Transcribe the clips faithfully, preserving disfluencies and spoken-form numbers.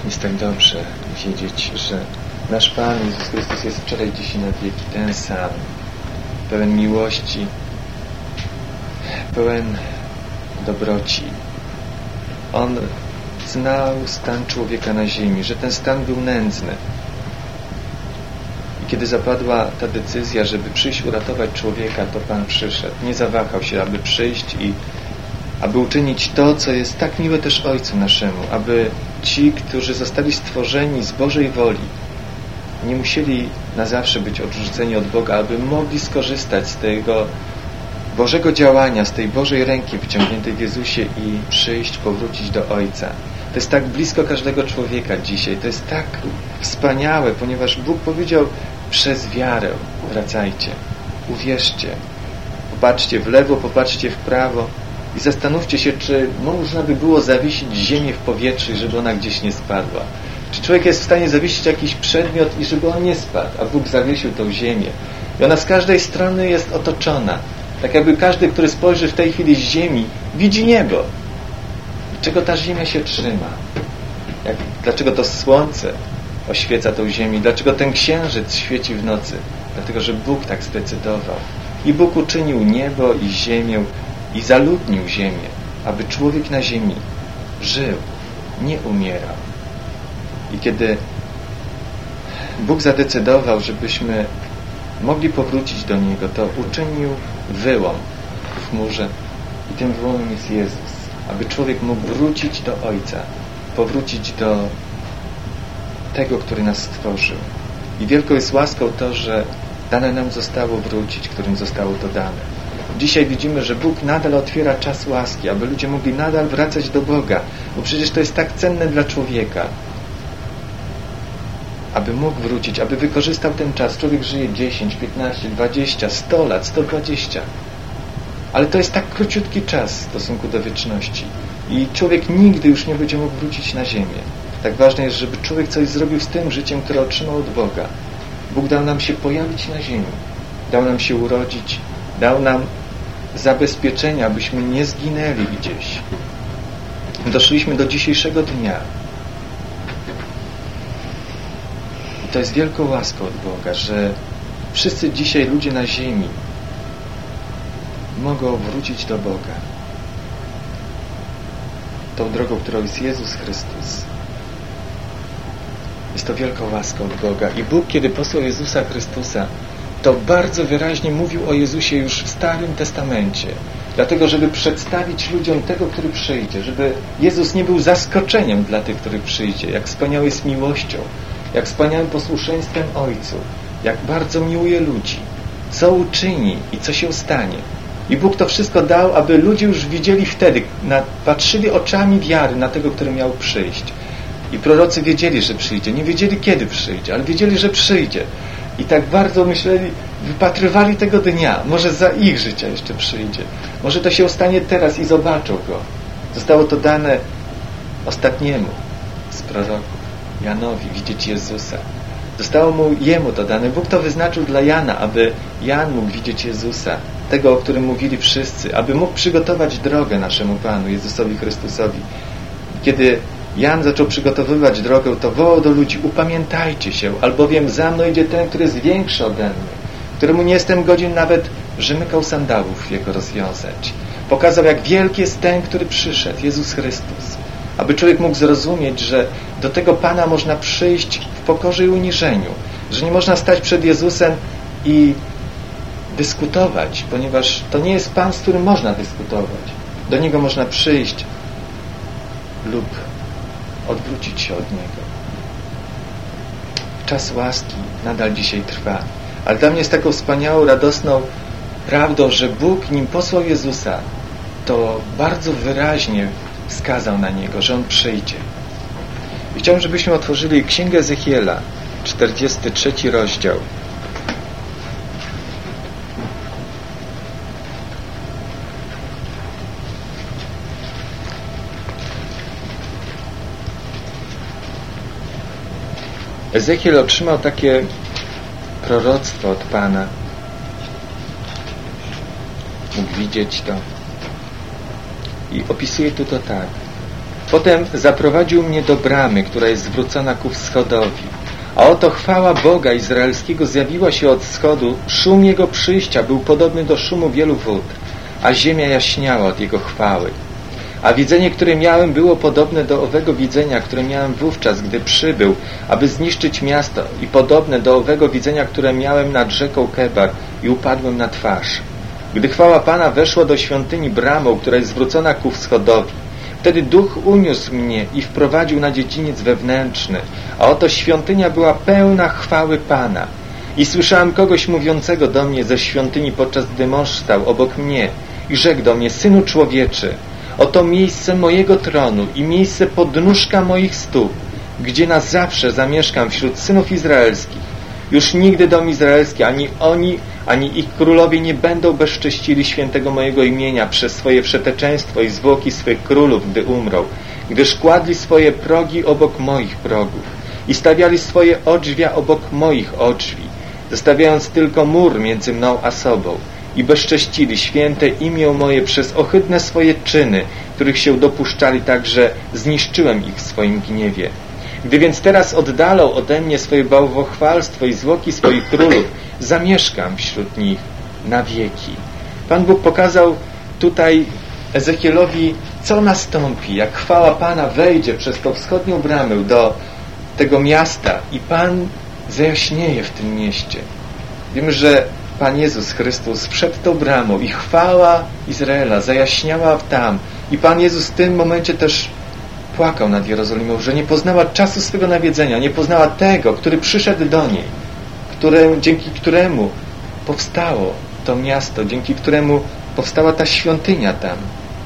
Jest tak dobrze wiedzieć, że nasz Pan Jezus Chrystus jest wczoraj, dziś i na wieki ten sam, pełen miłości, pełen dobroci. On znał stan człowieka na ziemi, że ten stan był nędzny. I kiedy zapadła ta decyzja, żeby przyjść uratować człowieka, to Pan przyszedł. Nie zawahał się, aby przyjść i aby uczynić to, co jest tak miłe też Ojcu naszemu, aby ci, którzy zostali stworzeni z Bożej woli, nie musieli na zawsze być odrzuceni od Boga, aby mogli skorzystać z tego Bożego działania, z tej Bożej ręki wyciągniętej w Jezusie i przyjść, powrócić do Ojca. To jest tak blisko każdego człowieka dzisiaj. To jest tak wspaniałe, ponieważ Bóg powiedział: przez wiarę wracajcie, uwierzcie, popatrzcie w lewo, popatrzcie w prawo i zastanówcie się, czy można by było zawiesić ziemię w powietrzu, żeby ona gdzieś nie spadła. Czy człowiek jest w stanie zawiesić jakiś przedmiot i żeby on nie spadł, a Bóg zawiesił tą ziemię. I ona z każdej strony jest otoczona. Tak jakby każdy, który spojrzy w tej chwili z ziemi, widzi niebo. Czego ta ziemia się trzyma? Jak, dlaczego to słońce oświeca tą ziemię? Dlaczego ten księżyc świeci w nocy? Dlatego, że Bóg tak zdecydował. I Bóg uczynił niebo i ziemię i zaludnił ziemię, aby człowiek na ziemi żył, nie umierał. I kiedy Bóg zadecydował, żebyśmy mogli powrócić do Niego, to uczynił wyłom w chmurze i tym wyłomem jest Jezus, aby człowiek mógł wrócić do Ojca, powrócić do tego, który nas stworzył. I wielką jest łaską to, że dane nam zostało wrócić, którym zostało to dane. Dzisiaj widzimy, że Bóg nadal otwiera czas łaski, aby ludzie mogli nadal wracać do Boga, bo przecież to jest tak cenne dla człowieka, aby mógł wrócić, aby wykorzystał ten czas. Człowiek żyje dziesięć, piętnaście, dwadzieścia, sto lat, sto dwadzieścia. Ale to jest tak króciutki czas w stosunku do wieczności. I człowiek nigdy już nie będzie mógł wrócić na ziemię. Tak ważne jest, żeby człowiek coś zrobił z tym życiem, które otrzymał od Boga. Bóg dał nam się pojawić na ziemi. Dał nam się urodzić. Dał nam zabezpieczenia, abyśmy nie zginęli gdzieś. Doszliśmy do dzisiejszego dnia. I to jest wielką łaską od Boga, że wszyscy dzisiaj ludzie na ziemi mogą wrócić do Boga. Tą drogą, którą jest Jezus Chrystus. Jest to wielką łaską od Boga. I Bóg, kiedy posłał Jezusa Chrystusa, to bardzo wyraźnie mówił o Jezusie już w Starym Testamencie. Dlatego, żeby przedstawić ludziom tego, który przyjdzie. Żeby Jezus nie był zaskoczeniem dla tych, który przyjdzie. Jak wspaniał jest miłością. Jak wspaniałym posłuszeństwem Ojcu. Jak bardzo miłuje ludzi. Co uczyni i co się stanie. I Bóg to wszystko dał, aby ludzie już widzieli wtedy, na, patrzyli oczami wiary na tego, który miał przyjść. I prorocy wiedzieli, że przyjdzie. Nie wiedzieli, kiedy przyjdzie, ale wiedzieli, że przyjdzie. I tak bardzo myśleli, wypatrywali tego dnia. Może za ich życia jeszcze przyjdzie. Może to się stanie teraz i zobaczą Go. Zostało to dane ostatniemu z proroków, Janowi, widzieć Jezusa. Zostało mu Jemu to dane. Bóg to wyznaczył dla Jana, aby Jan mógł widzieć Jezusa. Tego, o którym mówili wszyscy. Aby mógł przygotować drogę naszemu Panu, Jezusowi Chrystusowi. Kiedy Jan zaczął przygotowywać drogę, to wołał do ludzi: upamiętajcie się, albowiem za mną idzie ten, który jest większy ode mnie, któremu nie jestem godzin nawet żymykał sandałów jego rozwiązać. Pokazał, jak wielki jest ten, który przyszedł, Jezus Chrystus. Aby człowiek mógł zrozumieć, że do tego Pana można przyjść w pokorze i uniżeniu, że nie można stać przed Jezusem i dyskutować, ponieważ to nie jest Pan, z którym można dyskutować. Do Niego można przyjść lub odwrócić się od Niego. Czas łaski nadal dzisiaj trwa. Ale dla mnie jest taką wspaniałą, radosną prawdą, że Bóg, nim posłał Jezusa, to bardzo wyraźnie wskazał na Niego, że On przyjdzie. I chciałbym, żebyśmy otworzyli Księgę Ezechiela, czterdziesty trzeci rozdział. Ezechiel otrzymał takie proroctwo od Pana. Mógł widzieć to. I opisuje tu to tak. Potem zaprowadził mnie do bramy, która jest zwrócona ku wschodowi. A oto chwała Boga Izraelskiego zjawiła się od wschodu. Szum Jego przyjścia był podobny do szumu wielu wód, a ziemia jaśniała od Jego chwały. A widzenie, które miałem, było podobne do owego widzenia, które miałem wówczas, gdy przybył, aby zniszczyć miasto, i podobne do owego widzenia, które miałem nad rzeką Kebar, i upadłem na twarz. Gdy chwała Pana weszła do świątyni bramą, która jest zwrócona ku wschodowi, wtedy Duch uniósł mnie i wprowadził na dziedziniec wewnętrzny, a oto świątynia była pełna chwały Pana. I słyszałem kogoś mówiącego do mnie ze świątyni, podczas gdy mąż stał obok mnie, i rzekł do mnie: Synu człowieczy, oto miejsce mojego tronu i miejsce podnóżka moich stóp, gdzie na zawsze zamieszkam wśród synów izraelskich. Już nigdy dom izraelski, ani oni, ani ich królowie nie będą bezcześcili świętego mojego imienia przez swoje wszeteczeństwo i zwłoki swych królów, gdy umrą, gdyż kładli swoje progi obok moich progów i stawiali swoje odrzwia obok moich odrzwi, zostawiając tylko mur między mną a sobą, i bezcześcili święte imię moje przez ohydne swoje czyny, których się dopuszczali, tak że zniszczyłem ich w swoim gniewie. Gdy więc teraz oddalą ode mnie swoje bałwochwalstwo i zwłoki swoich królów, zamieszkam wśród nich na wieki. Pan Bóg pokazał tutaj Ezechielowi, co nastąpi, jak chwała Pana wejdzie przez tą wschodnią bramę do tego miasta i Pan zajaśnieje w tym mieście. Wiemy, że Pan Jezus Chrystus wszedł tą bramą i chwała Izraela zajaśniała tam. I Pan Jezus w tym momencie też płakał nad Jerozolimą, że nie poznała czasu swego nawiedzenia, nie poznała tego, który przyszedł do niej, które, dzięki któremu powstało to miasto, dzięki któremu powstała ta świątynia tam,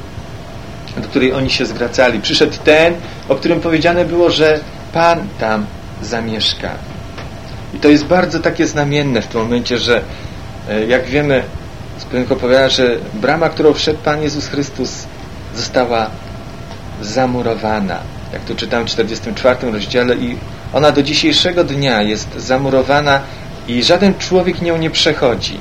do której oni się zwracali. Przyszedł ten, o którym powiedziane było, że Pan tam zamieszka. I to jest bardzo takie znamienne w tym momencie, że jak wiemy z pewnych opowiadania, że brama, którą wszedł Pan Jezus Chrystus, została zamurowana. Jak to czytam w czterdziestym czwartym rozdziale, i ona do dzisiejszego dnia jest zamurowana i żaden człowiek nią nie przechodzi.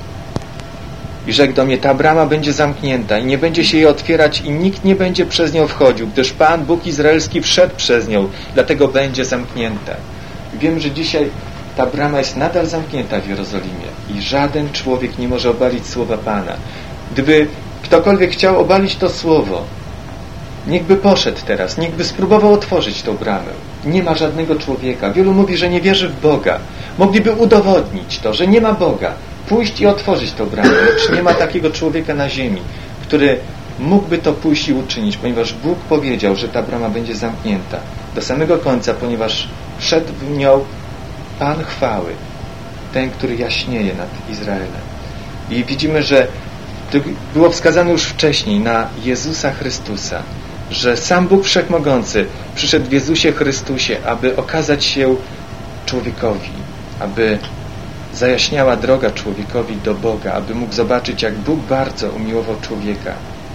I rzekł do mnie: ta brama będzie zamknięta i nie będzie się jej otwierać i nikt nie będzie przez nią wchodził, gdyż Pan Bóg Izraelski wszedł przez nią, dlatego będzie zamknięta. I wiem, że dzisiaj ta brama jest nadal zamknięta w Jerozolimie i żaden człowiek nie może obalić słowa Pana. Gdyby ktokolwiek chciał obalić to słowo, niechby poszedł teraz, niechby spróbował otworzyć tą bramę. Nie ma żadnego człowieka. Wielu mówi, że nie wierzy w Boga. Mogliby udowodnić to, że nie ma Boga. Pójść i otworzyć tą bramę. Lecz nie ma takiego człowieka na ziemi, który mógłby to pójść i uczynić, ponieważ Bóg powiedział, że ta brama będzie zamknięta do samego końca, ponieważ wszedł w nią Pan chwały, ten, który jaśnieje nad Izraelem. I widzimy, że to było wskazane już wcześniej na Jezusa Chrystusa, że sam Bóg Wszechmogący przyszedł w Jezusie Chrystusie, aby okazać się człowiekowi, aby zajaśniała droga człowiekowi do Boga, aby mógł zobaczyć, jak Bóg bardzo umiłował człowieka.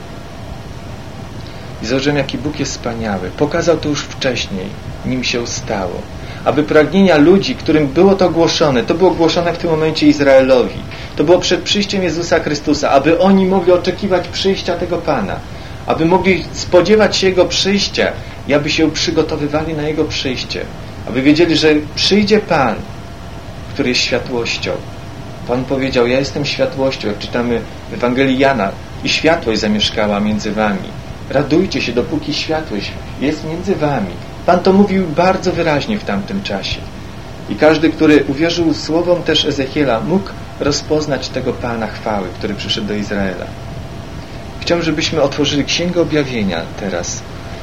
I zobaczyłem, jaki Bóg jest wspaniały. Pokazał to już wcześniej, nim się stało. Aby pragnienia ludzi, którym było to głoszone, to było głoszone w tym momencie Izraelowi. To było przed przyjściem Jezusa Chrystusa, aby oni mogli oczekiwać przyjścia tego Pana, aby mogli spodziewać się Jego przyjścia i aby się przygotowywali na Jego przyjście, aby wiedzieli, że przyjdzie Pan, który jest światłością. Pan powiedział: ja jestem światłością, jak czytamy w Ewangelii Jana, i światłość zamieszkała między wami. Radujcie się, dopóki światłość jest między wami. Pan to mówił bardzo wyraźnie w tamtym czasie. I każdy, który uwierzył słowom też Ezechiela, mógł rozpoznać tego Pana chwały, który przyszedł do Izraela. Chciałbym, żebyśmy otworzyli Księgę Objawienia teraz.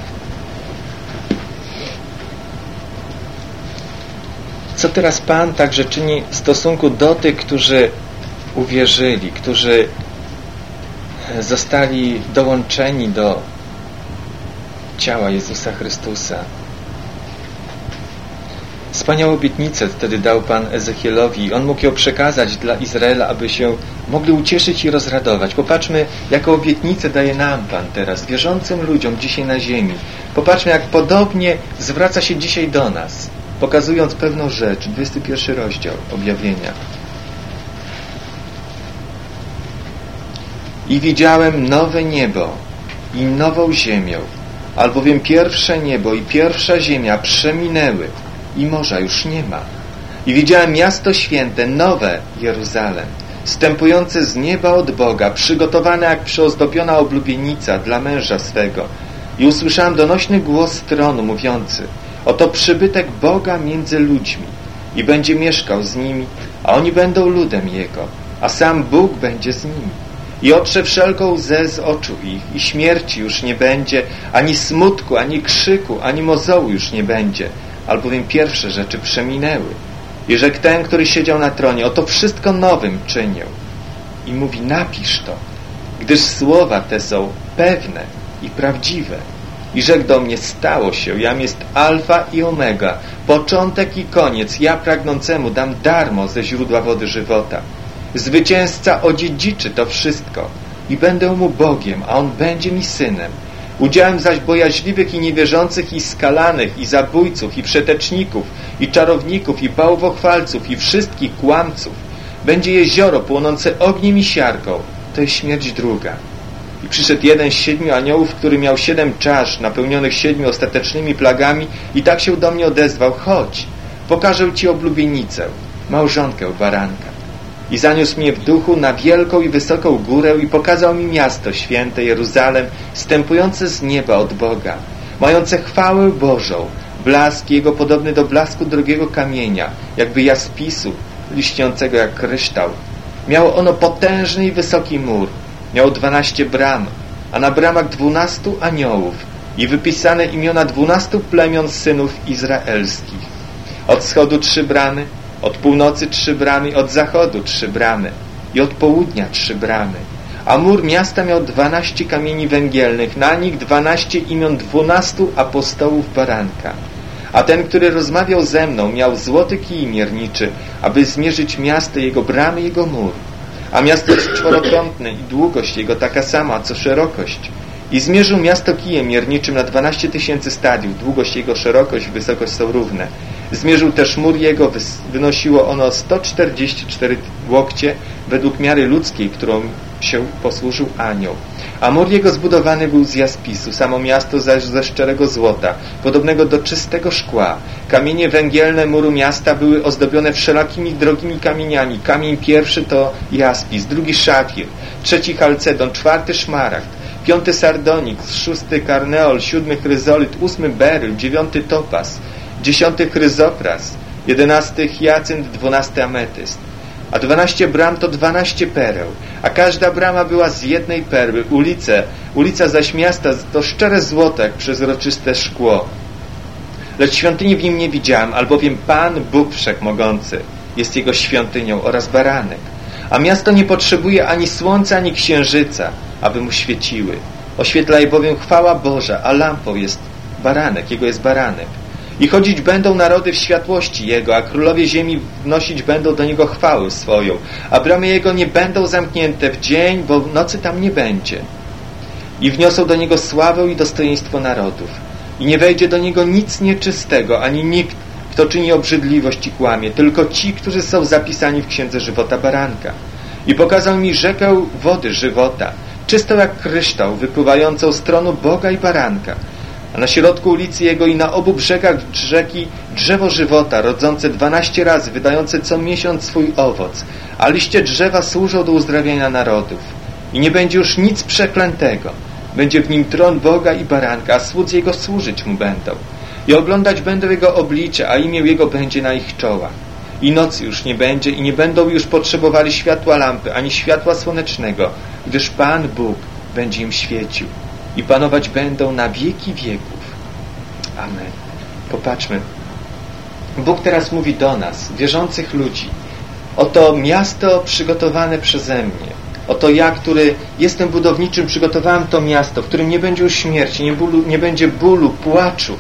Co teraz Pan także czyni w stosunku do tych, którzy uwierzyli, którzy zostali dołączeni do ciała Jezusa Chrystusa. Wspaniałą obietnicę wtedy dał Pan Ezechielowi i on mógł ją przekazać dla Izraela, aby się mogli ucieszyć i rozradować. Popatrzmy, jaką obietnicę daje nam Pan teraz, wierzącym ludziom dzisiaj na ziemi. Popatrzmy, jak podobnie zwraca się dzisiaj do nas, pokazując pewną rzecz. dwudziesty pierwszy rozdział Objawienia. I widziałem nowe niebo i nową ziemię, albowiem pierwsze niebo i pierwsza ziemia przeminęły i morza już nie ma. I widziałem miasto święte, nowe Jeruzalem, zstępujące z nieba od Boga, przygotowane jak przyozdobiona oblubienica dla męża swego. I usłyszałem donośny głos z tronu mówiący: oto przybytek Boga między ludźmi i będzie mieszkał z nimi, a oni będą ludem Jego, a sam Bóg będzie z nimi. I otrze wszelką łzę z oczu ich i śmierci już nie będzie, ani smutku, ani krzyku, ani mozołu już nie będzie, albowiem pierwsze rzeczy przeminęły. I rzekł ten, który siedział na tronie: oto wszystko nowym czynię. I mówi: napisz to, gdyż słowa te są pewne i prawdziwe. I rzekł do mnie: stało się, jam jest alfa i omega, początek i koniec. Ja pragnącemu dam darmo ze źródła wody żywota. Zwycięzca odziedziczy to wszystko i będę mu Bogiem, a on będzie mi synem. Udziałem zaś bojaźliwych i niewierzących, i skalanych, i zabójców, i przeteczników, i czarowników, i bałwochwalców, i wszystkich kłamców będzie jezioro płonące ogniem i siarką. To jest śmierć druga. I przyszedł jeden z siedmiu aniołów, który miał siedem czasz napełnionych siedmiu ostatecznymi plagami, i tak się do mnie odezwał: chodź, pokażę ci oblubienicę, małżonkę baranka. I zaniósł mnie w duchu na wielką i wysoką górę i pokazał mi miasto święte Jeruzalem, wstępujące z nieba od Boga, mające chwałę Bożą, blask Jego podobny do blasku drogiego kamienia, jakby jaspisu, liśniącego jak kryształ. Miało ono potężny i wysoki mur, miało dwanaście bram, a na bramach dwunastu aniołów i wypisane imiona dwunastu plemion synów izraelskich. Od wschodu trzy bramy, od północy trzy bramy, od zachodu trzy bramy i od południa trzy bramy. A mur miasta miał dwanaście kamieni węgielnych, na nich dwanaście imion dwunastu apostołów baranka. A ten, który rozmawiał ze mną, miał złoty kij mierniczy, aby zmierzyć miasto, jego bramy, jego mur. A miasto jest czworokątne i długość jego taka sama, co szerokość. I zmierzył miasto kijem mierniczym na dwanaście tysięcy stadiów, długość jego, szerokość i wysokość są równe. Zmierzył też mur jego, wynosiło ono sto czterdzieści cztery łokcie według miary ludzkiej, którą się posłużył anioł. A mur jego zbudowany był z jaspisu, samo miasto zaś ze szczerego złota, podobnego do czystego szkła. Kamienie węgielne muru miasta były ozdobione wszelakimi drogimi kamieniami. Kamień pierwszy to jaspis, drugi szafir, trzeci chalcedon, czwarty szmaragd, piąty sardonik, szósty karneol, siódmy chryzolit, ósmy beryl, dziewiąty topaz, dziesiąty chryzopras, jedenasty hyacynt, dwunasty ametyst. A dwanaście bram to dwanaście pereł, a każda brama była z jednej perły. Ulice, ulica zaś miasta to szczere złoto, jak przezroczyste szkło. Lecz świątyni w nim nie widziałem, albowiem Pan, Bóg Wszechmogący, jest jego świątynią oraz baranek. A miasto nie potrzebuje ani słońca, ani księżyca, aby mu świeciły. Oświetla je bowiem chwała Boża, a lampą jest baranek, jego jest baranek. I chodzić będą narody w światłości Jego, a królowie ziemi wnosić będą do Niego chwałę swoją, a bramy Jego nie będą zamknięte w dzień, bo w nocy tam nie będzie. I wniosą do Niego sławę i dostojeństwo narodów. I nie wejdzie do Niego nic nieczystego, ani nikt, kto czyni obrzydliwość i kłamie, tylko ci, którzy są zapisani w Księdze Żywota Baranka. I pokazał mi rzekę wody żywota, czystą jak kryształ, wypływającą z tronu Boga i Baranka. A na środku ulicy Jego i na obu brzegach rzeki drzewo żywota, rodzące dwanaście razy, wydające co miesiąc swój owoc, a liście drzewa służą do uzdrawiania narodów. I nie będzie już nic przeklętego. Będzie w nim tron Boga i Baranka, a słudzy Jego służyć Mu będą. I oglądać będą Jego oblicze, a imię Jego będzie na ich czołach. I nocy już nie będzie i nie będą już potrzebowali światła lampy, ani światła słonecznego, gdyż Pan Bóg będzie im świecił. I panować będą na wieki wieków. Amen. Popatrzmy. Bóg teraz mówi do nas, wierzących ludzi. Oto miasto przygotowane przeze mnie. Oto ja, który jestem budowniczym, przygotowałem to miasto, w którym nie będzie już śmierci, nie, bólu, nie będzie bólu, płaczu.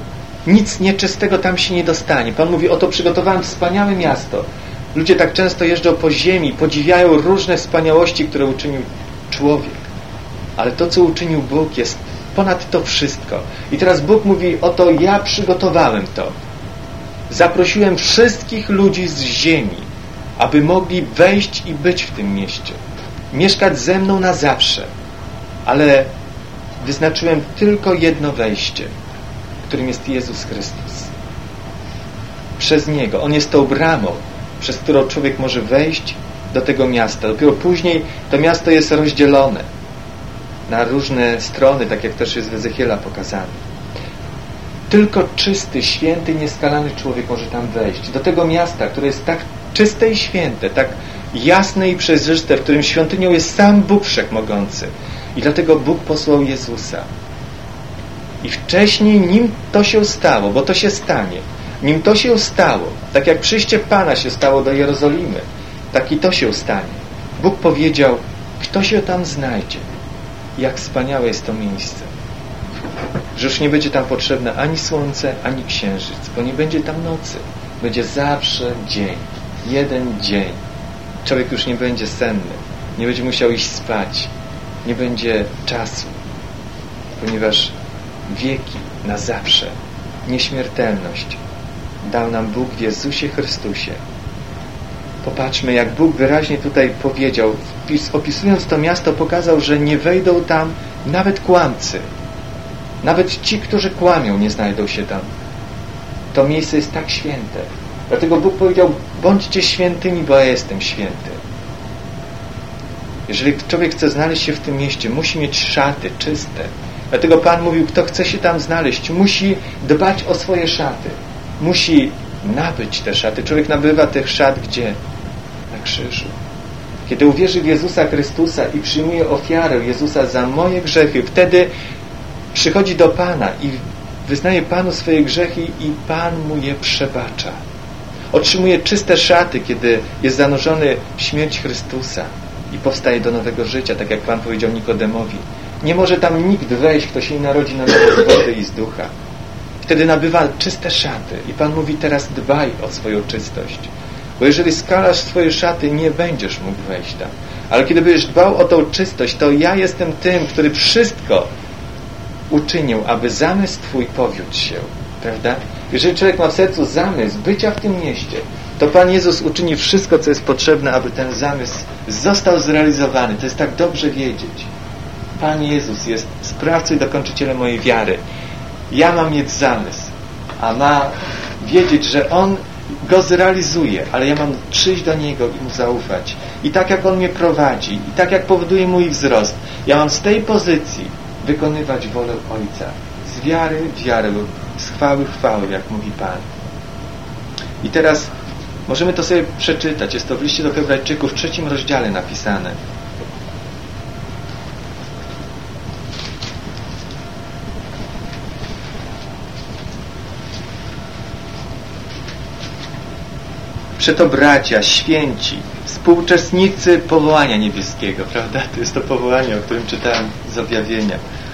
Nic nieczystego tam się nie dostanie. Pan mówi, oto przygotowałem wspaniałe miasto. Ludzie tak często jeżdżą po ziemi, podziwiają różne wspaniałości, które uczynił człowiek. Ale to, co uczynił Bóg, jest ponad to wszystko. I teraz Bóg mówi, oto ja przygotowałem to. Zaprosiłem wszystkich ludzi z ziemi, aby mogli wejść i być w tym mieście. Mieszkać ze mną na zawsze. Ale wyznaczyłem tylko jedno wejście, którym jest Jezus Chrystus. Przez Niego. On jest tą bramą, przez którą człowiek może wejść do tego miasta. Dopiero później to miasto jest rozdzielone na różne strony, tak jak też jest w Ezechiela pokazane. Tylko czysty, święty, nieskalany człowiek może tam wejść. Do tego miasta, które jest tak czyste i święte, tak jasne i przezroczyste, w którym świątynią jest sam Bóg Wszechmogący. I dlatego Bóg posłał Jezusa. I wcześniej, nim to się stało, bo to się stanie, nim to się stało, tak jak przyjście Pana się stało do Jerozolimy, tak i to się stanie. Bóg powiedział, kto się tam znajdzie. Jak wspaniałe jest to miejsce. Że już nie będzie tam potrzebne ani słońce, ani księżyc, bo nie będzie tam nocy. Będzie zawsze dzień. Jeden dzień. Człowiek już nie będzie senny. Nie będzie musiał iść spać. Nie będzie czasu. Ponieważ wieki na zawsze, nieśmiertelność dał nam Bóg w Jezusie Chrystusie. Popatrzmy, jak Bóg wyraźnie tutaj powiedział, opisując to miasto, pokazał, że nie wejdą tam nawet kłamcy. Nawet ci, którzy kłamią, nie znajdą się tam. To miejsce jest tak święte. Dlatego Bóg powiedział, bądźcie świętymi, bo ja jestem święty. Jeżeli człowiek chce znaleźć się w tym mieście, musi mieć szaty czyste. Dlatego Pan mówił, kto chce się tam znaleźć, musi dbać o swoje szaty. Musi nabyć te szaty. Człowiek nabywa tych szat gdzie? Na krzyżu. Kiedy uwierzy w Jezusa Chrystusa i przyjmuje ofiarę Jezusa za moje grzechy, wtedy przychodzi do Pana i wyznaje Panu swoje grzechy i Pan mu je przebacza. Otrzymuje czyste szaty, kiedy jest zanurzony w śmierć Chrystusa i powstaje do nowego życia, tak jak Pan powiedział Nikodemowi. Nie może tam nikt wejść, kto się nie narodzi na nowo z wody i z ducha. Wtedy nabywa czyste szaty i Pan mówi, teraz dbaj o swoją czystość. Bo jeżeli skalasz swoje szaty, nie będziesz mógł wejść tam. Ale kiedy będziesz dbał o tą czystość, to ja jestem tym, który wszystko uczynił, aby zamysł Twój powiódł się. Prawda? Jeżeli człowiek ma w sercu zamysł bycia w tym mieście, to Pan Jezus uczyni wszystko, co jest potrzebne, aby ten zamysł został zrealizowany. To jest tak dobrze wiedzieć. Pan Jezus jest sprawcą i dokończycielem mojej wiary. Ja mam mieć zamysł, a ma wiedzieć, że On go zrealizuje, ale ja mam przyjść do Niego i Mu zaufać. I tak jak On mnie prowadzi, i tak jak powoduje mój wzrost, ja mam z tej pozycji wykonywać wolę Ojca. Z wiary w wiarę, z chwały w chwałę, jak mówi Pan. I teraz możemy to sobie przeczytać. Jest to w liście do Hebrajczyków w trzecim rozdziale napisane. Przeto bracia, święci, współuczestnicy powołania niebieskiego, prawda? To jest to powołanie, o którym czytałem z objawienia.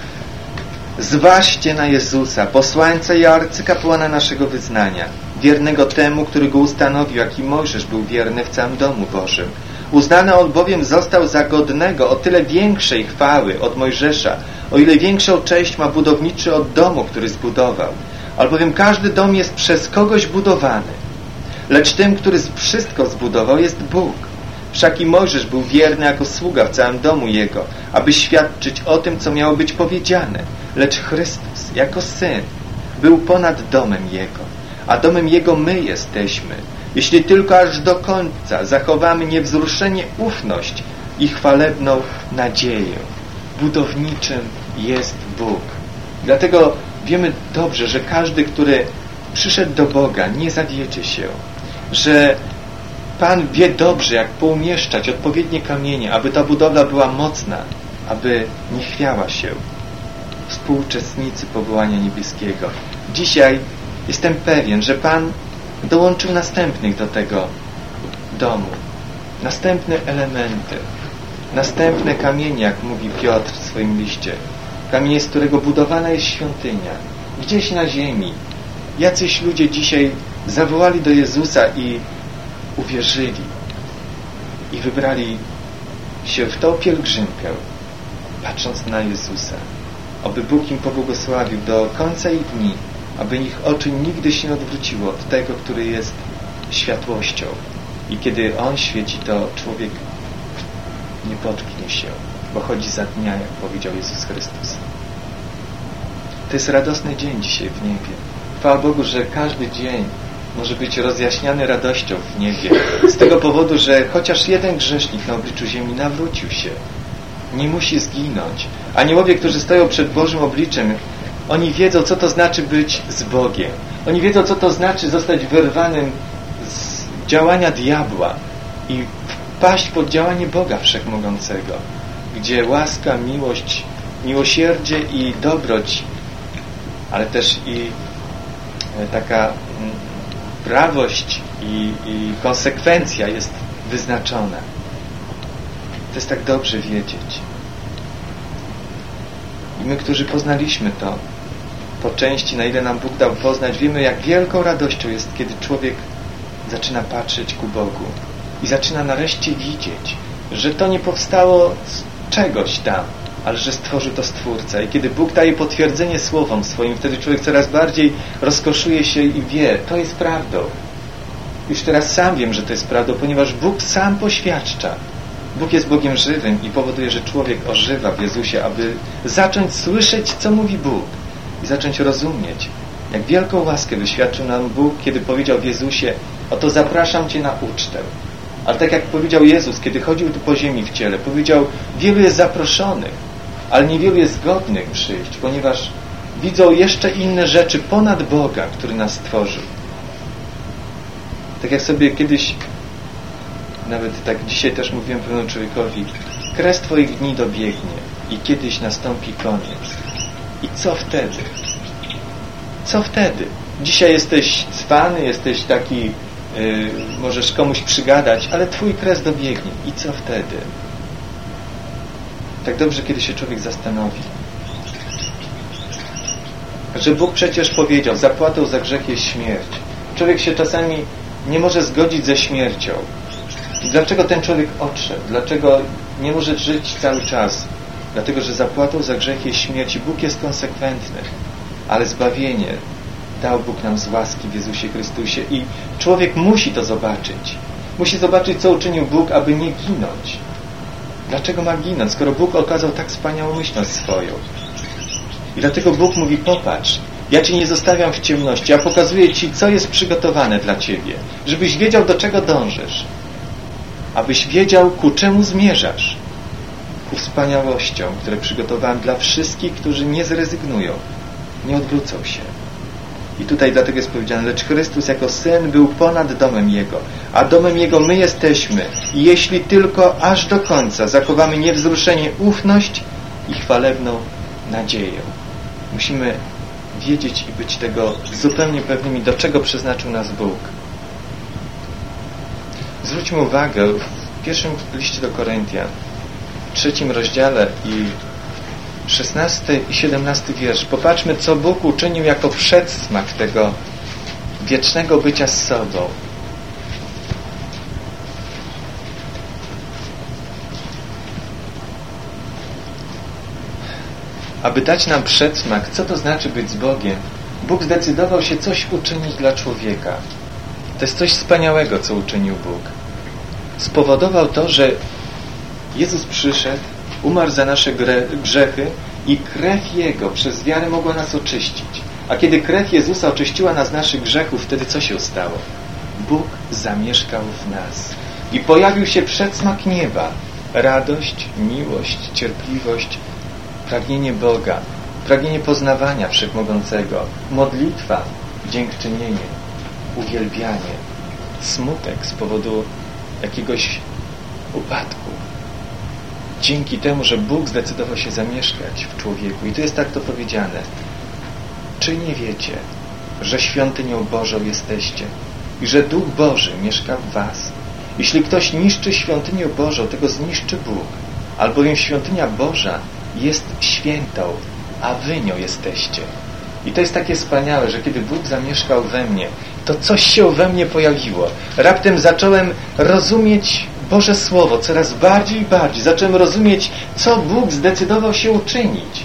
Zważcie na Jezusa, posłańca i arcykapłana naszego wyznania, wiernego temu, który go ustanowił, jak i Mojżesz był wierny w całym domu Bożym. Uznany on bowiem został za godnego o tyle większej chwały od Mojżesza, o ile większą cześć ma budowniczy od domu, który zbudował. Albowiem każdy dom jest przez kogoś budowany. Lecz tym, który wszystko zbudował, jest Bóg. Wszak i Mojżesz był wierny jako sługa w całym domu Jego, aby świadczyć o tym, co miało być powiedziane. Lecz Chrystus, jako Syn, był ponad domem Jego, a domem Jego my jesteśmy, jeśli tylko aż do końca zachowamy niewzruszenie ufność i chwalebną nadzieję. Budowniczym jest Bóg. Dlatego wiemy dobrze, że każdy, który przyszedł do Boga, nie zawiedzie się, że Pan wie dobrze, jak poumieszczać odpowiednie kamienie, aby ta budowla była mocna, aby nie chwiała się. Współuczestnicy powołania niebieskiego. Dzisiaj jestem pewien, że Pan dołączył następnych do tego domu. Następne elementy. Następne kamienie, jak mówi Piotr w swoim liście. Kamienie, z którego budowana jest świątynia. Gdzieś na ziemi. Jacyś ludzie dzisiaj zawołali do Jezusa i uwierzyli. I wybrali się w tą pielgrzymkę, patrząc na Jezusa. Aby Bóg im pobłogosławił do końca ich dni, aby ich oczy nigdy się nie odwróciło od tego, który jest światłością. I kiedy On świeci, to człowiek nie potknie się, bo chodzi za dnia, jak powiedział Jezus Chrystus. To jest radosny dzień dzisiaj w niebie. Chwała Bogu, że każdy dzień może być rozjaśniany radością w niebie. Z tego powodu, że chociaż jeden grzesznik na obliczu ziemi nawrócił się, nie musi zginąć. Aniołowie, którzy stoją przed Bożym obliczem, oni wiedzą, co to znaczy być z Bogiem. Oni wiedzą, co to znaczy zostać wyrwanym z działania diabła i wpaść pod działanie Boga Wszechmogącego, gdzie łaska, miłość, miłosierdzie i dobroć, ale też i taka prawość i, i konsekwencja jest wyznaczona. To jest tak dobrze wiedzieć. I my, którzy poznaliśmy to po części, na ile nam Bóg dał poznać, wiemy, jak wielką radością jest, kiedy człowiek zaczyna patrzeć ku Bogu i zaczyna nareszcie widzieć, że to nie powstało z czegoś tam, ale że stworzył to Stwórca. I kiedy Bóg daje potwierdzenie słowom swoim, wtedy człowiek coraz bardziej rozkoszuje się i wie, to jest prawdą. Już teraz sam wiem, że to jest prawdą, ponieważ Bóg sam poświadcza. Bóg jest Bogiem żywym i powoduje, że człowiek ożywa w Jezusie, aby zacząć słyszeć, co mówi Bóg i zacząć rozumieć, jak wielką łaskę wyświadczył nam Bóg, kiedy powiedział w Jezusie: oto zapraszam Cię na ucztę. Ale tak jak powiedział Jezus, kiedy chodził tu po ziemi w ciele, powiedział: wielu jest zaproszonych, ale niewielu jest godnych przyjść, ponieważ widzą jeszcze inne rzeczy ponad Boga, który nas stworzył. Tak jak sobie kiedyś, nawet tak dzisiaj też mówiłem pewnemu człowiekowi: kres Twoich dni dobiegnie i kiedyś nastąpi koniec. I co wtedy? Co wtedy? Dzisiaj jesteś cwany, jesteś taki, yy, możesz komuś przygadać, ale Twój kres dobiegnie. I co wtedy? Tak dobrze, kiedy się człowiek zastanowi, że Bóg przecież powiedział: zapłatą za grzech jest śmierć. Człowiek się czasami nie może zgodzić ze śmiercią. I dlaczego ten człowiek odszedł? Dlaczego nie może żyć cały czas? Dlatego, że zapłatą za grzech jest śmierć i Bóg jest konsekwentny. Ale zbawienie dał Bóg nam z łaski w Jezusie Chrystusie i człowiek musi to zobaczyć. Musi zobaczyć, co uczynił Bóg, aby nie ginąć. Dlaczego ma ginąć, skoro Bóg okazał tak wspaniałomyślność swoją? I dlatego Bóg mówi: popatrz, ja Cię nie zostawiam w ciemności, ja pokazuję Ci, co jest przygotowane dla Ciebie, żebyś wiedział, do czego dążysz, abyś wiedział, ku czemu zmierzasz, ku wspaniałościom, które przygotowałem dla wszystkich, którzy nie zrezygnują, nie odwrócą się. I tutaj dlatego jest powiedziane: lecz Chrystus jako Syn był ponad domem Jego, a domem Jego my jesteśmy, i jeśli tylko aż do końca zachowamy niewzruszenie ufność i chwalebną nadzieję. Musimy wiedzieć i być tego zupełnie pewnymi, do czego przeznaczył nas Bóg. Zwróćmy uwagę w pierwszym liście do Koryntian, w trzecim rozdziale i szesnasty i siedemnasty wiersz. Popatrzmy, co Bóg uczynił jako przedsmak tego wiecznego bycia z sobą. Aby dać nam przedsmak, co to znaczy być z Bogiem, Bóg zdecydował się coś uczynić dla człowieka. To jest coś wspaniałego, co uczynił Bóg. Spowodował to, że Jezus przyszedł, umarł za nasze grzechy i krew Jego przez wiarę mogła nas oczyścić. A kiedy krew Jezusa oczyściła nas z naszych grzechów, wtedy co się stało? Bóg zamieszkał w nas. I pojawił się przedsmak nieba. Radość, miłość, cierpliwość, pragnienie Boga, pragnienie poznawania Wszechmogącego, modlitwa, dziękczynienie, uwielbianie, smutek z powodu jakiegoś upadku. Dzięki temu, że Bóg zdecydował się zamieszkać w człowieku. I tu jest tak to powiedziane: czy nie wiecie, że świątynią Bożą jesteście i że Duch Boży mieszka w was? Jeśli ktoś niszczy świątynię Bożą, tego zniszczy Bóg, albowiem świątynia Boża jest świętą, a wy nią jesteście. I to jest takie wspaniałe, że kiedy Bóg zamieszkał we mnie, to coś się we mnie pojawiło. Raptem zacząłem rozumieć Boże Słowo coraz bardziej i bardziej. Zacząłem rozumieć, co Bóg zdecydował się uczynić.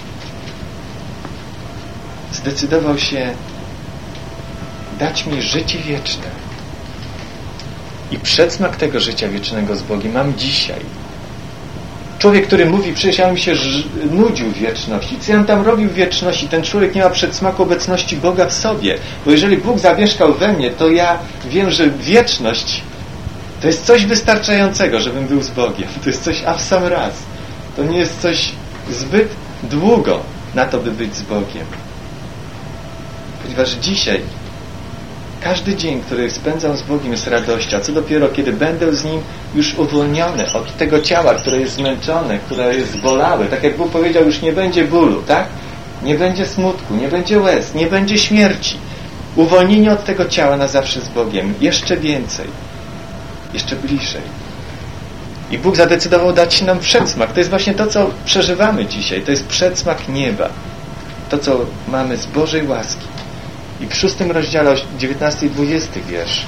Zdecydował się dać mi życie wieczne. I przedsmak tego życia wiecznego z Bogiem mam dzisiaj. Człowiek, który mówi, przecież ja bym się nudził w wieczności. Co ja bym tam robił w wieczności? Ten człowiek nie ma przedsmaku obecności Boga w sobie. Bo jeżeli Bóg zamieszkał we mnie, to ja wiem, że wieczność to jest coś wystarczającego, żebym był z Bogiem. To jest coś a w sam raz. To nie jest coś zbyt długo na to, by być z Bogiem. Ponieważ dzisiaj każdy dzień, który spędzam z Bogiem, jest radością. A co dopiero, kiedy będę z Nim już uwolniony od tego ciała, które jest zmęczone, które jest zbolałe. Tak jak Bóg powiedział, już nie będzie bólu, tak? Nie będzie smutku, nie będzie łez, nie będzie śmierci. Uwolnienie od tego ciała na zawsze z Bogiem. Jeszcze więcej. Jeszcze bliżej. I Bóg zadecydował dać nam przedsmak. To jest właśnie to, co przeżywamy dzisiaj. To jest przedsmak nieba. To, co mamy z Bożej łaski. I w szóstym rozdziale, dziewiętnasty i dwudziesty wiersz.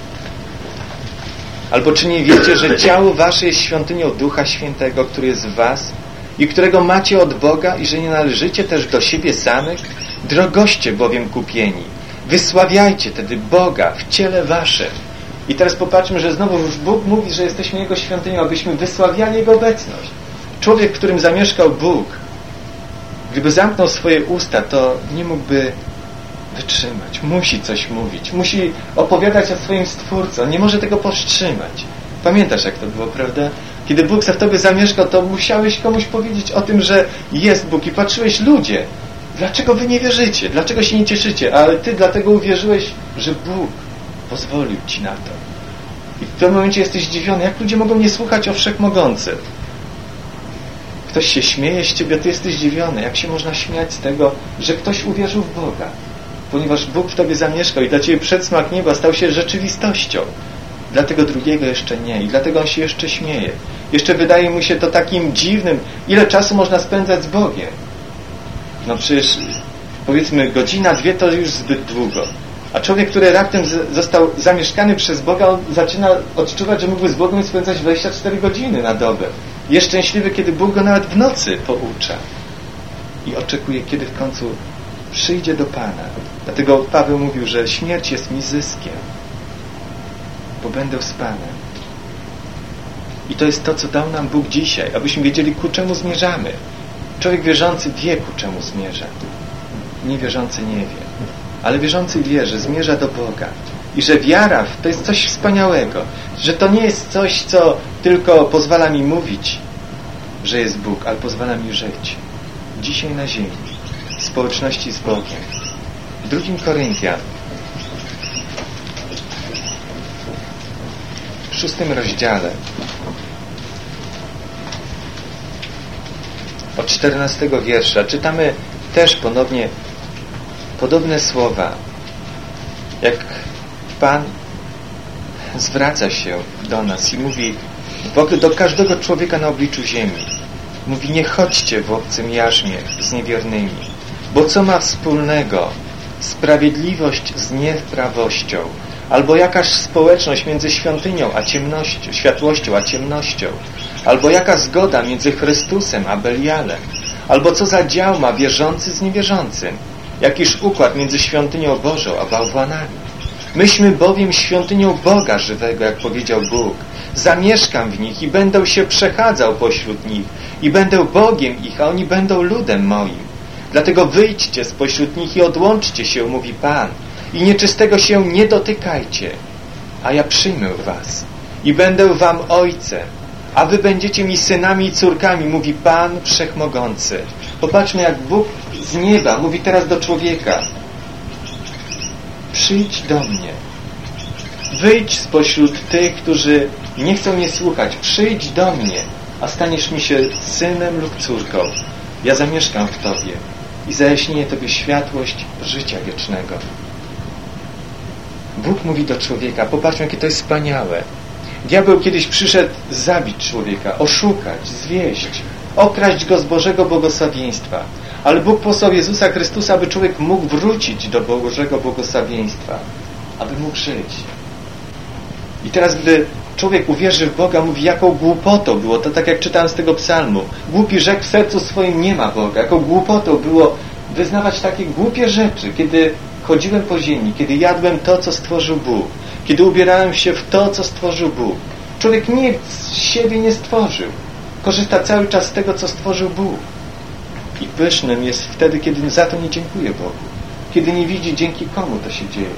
Albo czy nie wiecie, że ciało wasze jest świątynią Ducha Świętego, który jest w was i którego macie od Boga i że nie należycie też do siebie samych? Drogoście bowiem kupieni. Wysławiajcie tedy Boga w ciele waszym. I teraz popatrzmy, że znowu już Bóg mówi, że jesteśmy Jego świątynią, abyśmy wysławiali Jego obecność. Człowiek, w którym zamieszkał Bóg, gdyby zamknął swoje usta, to nie mógłby wytrzymać. Musi coś mówić. Musi opowiadać o swoim Stwórcy. On nie może tego powstrzymać. Pamiętasz, jak to było, prawda? Kiedy Bóg w tobie zamieszkał, to musiałeś komuś powiedzieć o tym, że jest Bóg. I patrzyłeś, ludzie, dlaczego wy nie wierzycie? Dlaczego się nie cieszycie? Ale ty dlatego uwierzyłeś, że Bóg pozwolił ci na to. I w tym momencie jesteś zdziwiony. Jak ludzie mogą nie słuchać o Wszechmogącym? Ktoś się śmieje z ciebie, ty jesteś zdziwiony. Jak się można śmiać z tego, że ktoś uwierzył w Boga? Ponieważ Bóg w tobie zamieszkał i dla ciebie przedsmak nieba stał się rzeczywistością. Dla tego drugiego jeszcze nie. I dlatego on się jeszcze śmieje. Jeszcze wydaje mu się to takim dziwnym. Ile czasu można spędzać z Bogiem? No przecież powiedzmy godzina, dwie to już zbyt długo. A człowiek, który raptem został zamieszkany przez Boga, on zaczyna odczuwać, że mógłby z Bogiem spędzać dwadzieścia cztery godziny na dobę. Jest szczęśliwy, kiedy Bóg go nawet w nocy poucza. I oczekuje, kiedy w końcu przyjdzie do Pana. Dlatego Paweł mówił, że śmierć jest mi zyskiem, bo będę z Panem. I to jest to, co dał nam Bóg dzisiaj, abyśmy wiedzieli, ku czemu zmierzamy. Człowiek wierzący wie, ku czemu zmierza. Niewierzący nie wie. Ale wierzący wie, że zmierza do Boga. I że wiara to jest coś wspaniałego. Że to nie jest coś, co tylko pozwala mi mówić, że jest Bóg, ale pozwala mi żyć. Dzisiaj na ziemi. W społeczności z Bogiem. W drugim Koryntian, w szóstym rozdziale, od czternastego wiersza, czytamy też ponownie podobne słowa. Jak Pan zwraca się do nas i mówi do każdego człowieka na obliczu ziemi. Mówi, nie chodźcie w obcym jarzmie z niewiernymi, bo co ma wspólnego sprawiedliwość z nieprawością? Albo jakaż społeczność między świątynią a ciemnością, światłością a ciemnością? Albo jaka zgoda między Chrystusem a Belialem? Albo co za dział ma wierzący z niewierzącym? Jakiż układ między świątynią Bożą a bałwanami? Myśmy bowiem świątynią Boga żywego, jak powiedział Bóg. Zamieszkam w nich i będę się przechadzał pośród nich i będę Bogiem ich, a oni będą ludem moim. Dlatego wyjdźcie spośród nich i odłączcie się, mówi Pan, i nieczystego się nie dotykajcie, a ja przyjmę was i będę wam ojcem, a wy będziecie mi synami i córkami, mówi Pan Wszechmogący. Popatrzmy, jak Bóg z nieba mówi teraz do człowieka. Przyjdź do mnie. Wyjdź spośród tych, którzy nie chcą mnie słuchać. Przyjdź do mnie, a staniesz mi się synem lub córką. Ja zamieszkam w tobie i zajaśnię tobie światłość życia wiecznego. Bóg mówi do człowieka. Popatrzmy, jakie to jest wspaniałe. Diabeł kiedyś przyszedł zabić człowieka, oszukać, zwieść, okraść go z Bożego błogosławieństwa. Ale Bóg posłał Jezusa Chrystusa, aby człowiek mógł wrócić do Bożego błogosławieństwa, aby mógł żyć. I teraz, gdy człowiek uwierzy w Boga, mówi, jaką głupotą było, to tak jak czytałem z tego psalmu. Głupi rzekł w sercu swoim, nie ma Boga. Jaką głupotą było wyznawać takie głupie rzeczy, kiedy chodziłem po ziemi, kiedy jadłem to, co stworzył Bóg, kiedy ubierałem się w to, co stworzył Bóg. Człowiek nic z siebie nie stworzył. Korzysta cały czas z tego, co stworzył Bóg. I pysznym jest wtedy, kiedy za to nie dziękuje Bogu. Kiedy nie widzi, dzięki komu to się dzieje.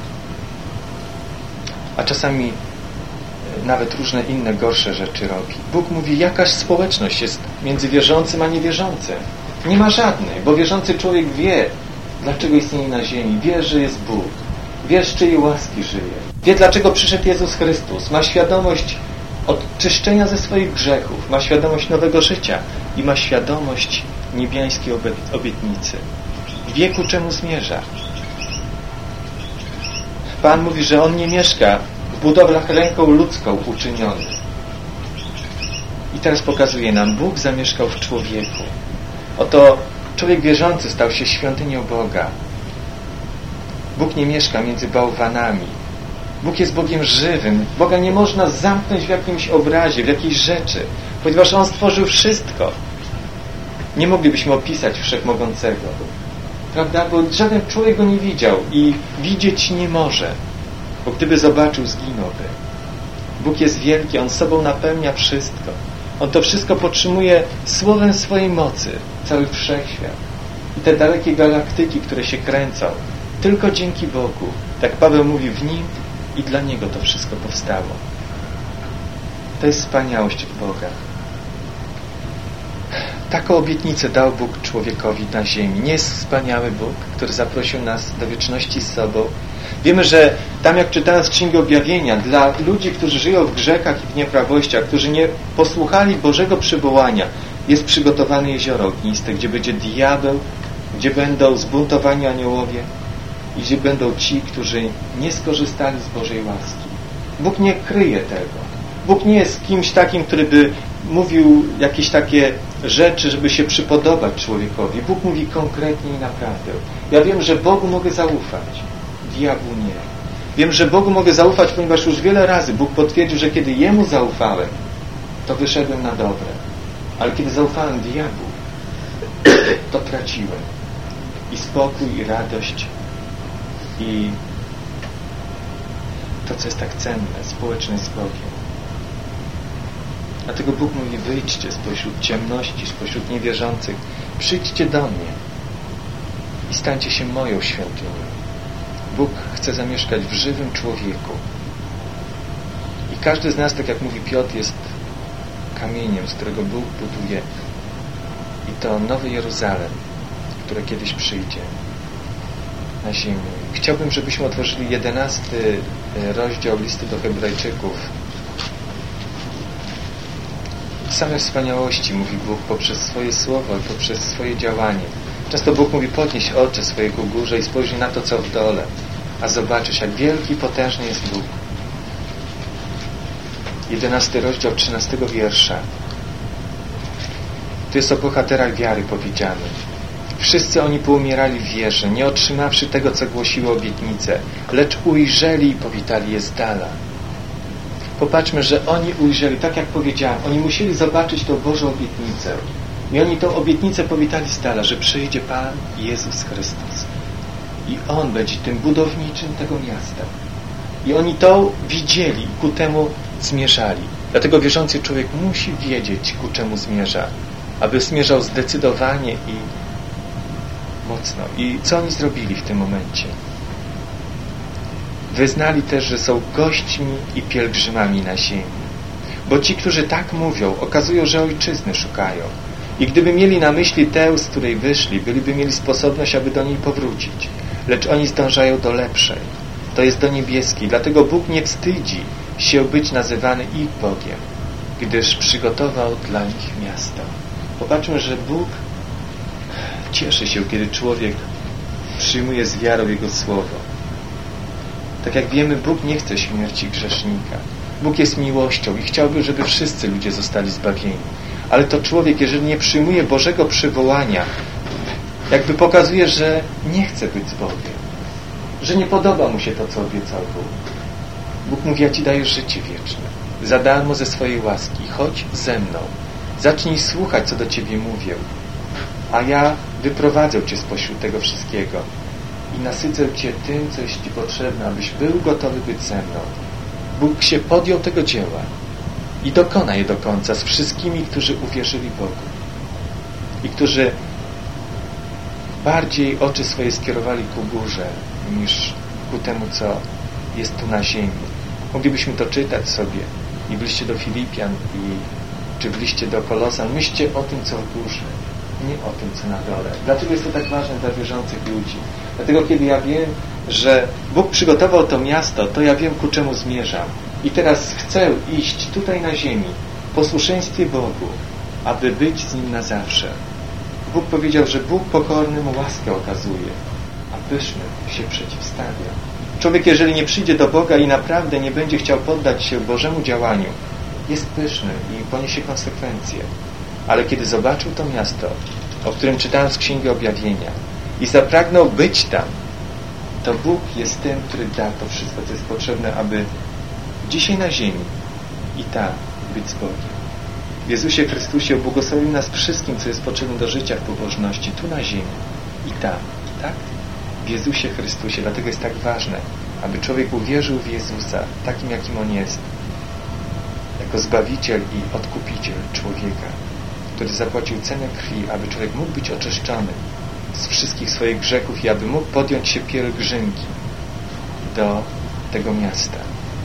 A czasami nawet różne inne gorsze rzeczy robi. Bóg mówi, jakaś społeczność jest między wierzącym a niewierzącym. Nie ma żadnej, bo wierzący człowiek wie, dlaczego istnieje na ziemi. Wie, że jest Bóg. Wie, z czyjej łaski żyje. Wie, dlaczego przyszedł Jezus Chrystus. Ma świadomość odczyszczenia ze swoich grzechów. Ma świadomość nowego życia. I ma świadomość niebiańskiej obietnicy. Wie, ku czemu zmierza. Pan mówi, że On nie mieszka w budowlach ręką ludzką uczynionych. I teraz pokazuje nam, Bóg zamieszkał w człowieku. Oto człowiek wierzący stał się świątynią Boga. Bóg nie mieszka między bałwanami. Bóg jest Bogiem żywym. Boga nie można zamknąć w jakimś obrazie, w jakiejś rzeczy, ponieważ On stworzył wszystko. Nie moglibyśmy opisać Wszechmogącego. Prawda? Bo żaden człowiek Go nie widział i widzieć nie może. Bo gdyby zobaczył, zginąłby. Bóg jest wielki, On sobą napełnia wszystko. On to wszystko podtrzymuje słowem swojej mocy, cały wszechświat. I te dalekie galaktyki, które się kręcą, tylko dzięki Bogu. Tak Paweł mówi, w Nim i dla Niego to wszystko powstało. To jest wspaniałość od Boga. Taką obietnicę dał Bóg człowiekowi na ziemi. Nie jest wspaniały Bóg, który zaprosił nas do wieczności z sobą. Wiemy, że tam jak czytając Księgę Objawienia, dla ludzi, którzy żyją w grzechach i w nieprawościach, którzy nie posłuchali Bożego przywołania, jest przygotowane jezioro ogniste, gdzie będzie diabeł, gdzie będą zbuntowani aniołowie i gdzie będą ci, którzy nie skorzystali z Bożej łaski. Bóg nie kryje tego. Bóg nie jest kimś takim, który by mówił jakieś takie rzeczy, żeby się przypodobać człowiekowi. Bóg mówi konkretnie i naprawdę. Ja wiem, że Bogu mogę zaufać. Diabłu nie. Wiem, że Bogu mogę zaufać, ponieważ już wiele razy Bóg potwierdził, że kiedy Jemu zaufałem, to wyszedłem na dobre. Ale kiedy zaufałem diabłu, to traciłem. I spokój, i radość, i to, co jest tak cenne, społeczność z Bogiem. Dlatego Bóg mówi, wyjdźcie spośród ciemności, spośród niewierzących, przyjdźcie do mnie i stańcie się moją świątynią. Bóg chce zamieszkać w żywym człowieku. I każdy z nas, tak jak mówi Piotr, jest kamieniem, z którego Bóg buduje. I to Nowy Jeruzalem, które kiedyś przyjdzie na ziemię. Chciałbym, żebyśmy otworzyli jedenasty rozdział listu do Hebrajczyków. Same wspaniałości mówi Bóg poprzez swoje słowo i poprzez swoje działanie. Często Bóg mówi, podnieś oczy swoje ku górze i spojrzyj na to, co w dole, a zobaczysz, jak wielki i potężny jest Bóg. Jedenasty rozdział trzynastego wiersza. Tu jest o bohaterach wiary powiedziane. Wszyscy oni poumierali w wierze, nie otrzymawszy tego, co głosiły obietnice, lecz ujrzeli i powitali je z dala. Popatrzmy, że oni ujrzeli, tak jak powiedziałem, oni musieli zobaczyć tą Bożą obietnicę. I oni tą obietnicę powitali z dala, że przyjdzie Pan Jezus Chrystus. I On będzie tym budowniczym tego miasta. I oni to widzieli, ku temu zmierzali. Dlatego wierzący człowiek musi wiedzieć, ku czemu zmierza. Aby zmierzał zdecydowanie i mocno. I co oni zrobili w tym momencie? Wyznali też, że są gośćmi i pielgrzymami na ziemi. Bo ci, którzy tak mówią, okazują, że ojczyzny szukają. I gdyby mieli na myśli tę, z której wyszli, byliby mieli sposobność, aby do niej powrócić. Lecz oni zdążają do lepszej. To jest do niebieskiej. Dlatego Bóg nie wstydzi się być nazywany ich Bogiem, gdyż przygotował dla nich miasto. Popatrzmy, że Bóg cieszy się, kiedy człowiek przyjmuje z wiarą Jego słowo. Tak jak wiemy, Bóg nie chce śmierci grzesznika. Bóg jest miłością i chciałby, żeby wszyscy ludzie zostali zbawieni. Ale to człowiek, jeżeli nie przyjmuje Bożego przywołania, jakby pokazuje, że nie chce być z Bogiem. Że nie podoba mu się to, co obiecał Bóg. Bóg mówi, ja Ci daję życie wieczne. Za darmo ze swojej łaski. Chodź ze mną. Zacznij słuchać, co do Ciebie mówię. A ja wyprowadzę Cię spośród tego wszystkiego i nasycę Cię tym, co jest Ci potrzebne, abyś był gotowy być ze mną. Bóg się podjął tego dzieła. i dokona je do końca z wszystkimi, którzy uwierzyli Bogu i którzy bardziej oczy swoje skierowali ku górze niż ku temu, co jest tu na ziemi. Moglibyśmy to czytać sobie i w liście do Filipian i czy w liście do Kolosan. Myślcie o tym, co w górze, nie o tym, co na dole. Dlaczego jest to tak ważne dla wierzących ludzi? Dlatego, kiedy ja wiem, że Bóg przygotował to miasto, to ja wiem, ku czemu zmierzam. I teraz chcę iść tutaj na ziemi w posłuszeństwie Bogu, aby być z Nim na zawsze. Bóg powiedział, że Bóg pokornym łaskę okazuje, a pysznym się przeciwstawia. Człowiek, jeżeli nie przyjdzie do Boga i naprawdę nie będzie chciał poddać się Bożemu działaniu, jest pyszny i poniesie konsekwencje. Ale kiedy zobaczył to miasto, o którym czytałem z Księgi Objawienia i zapragnął być tam, to Bóg jest tym, który da to wszystko, co jest potrzebne, aby dzisiaj na ziemi i tam być z Bogiem. W Jezusie Chrystusie ubłogosławił nas wszystkim, co jest potrzebne do życia w pobożności, tu na ziemi i tam, tak? W Jezusie Chrystusie. Dlatego jest tak ważne, aby człowiek uwierzył w Jezusa, takim, jakim On jest, jako Zbawiciel i Odkupiciel człowieka, który zapłacił cenę krwi, aby człowiek mógł być oczyszczony z wszystkich swoich grzechów i aby mógł podjąć się pielgrzymki do tego miasta.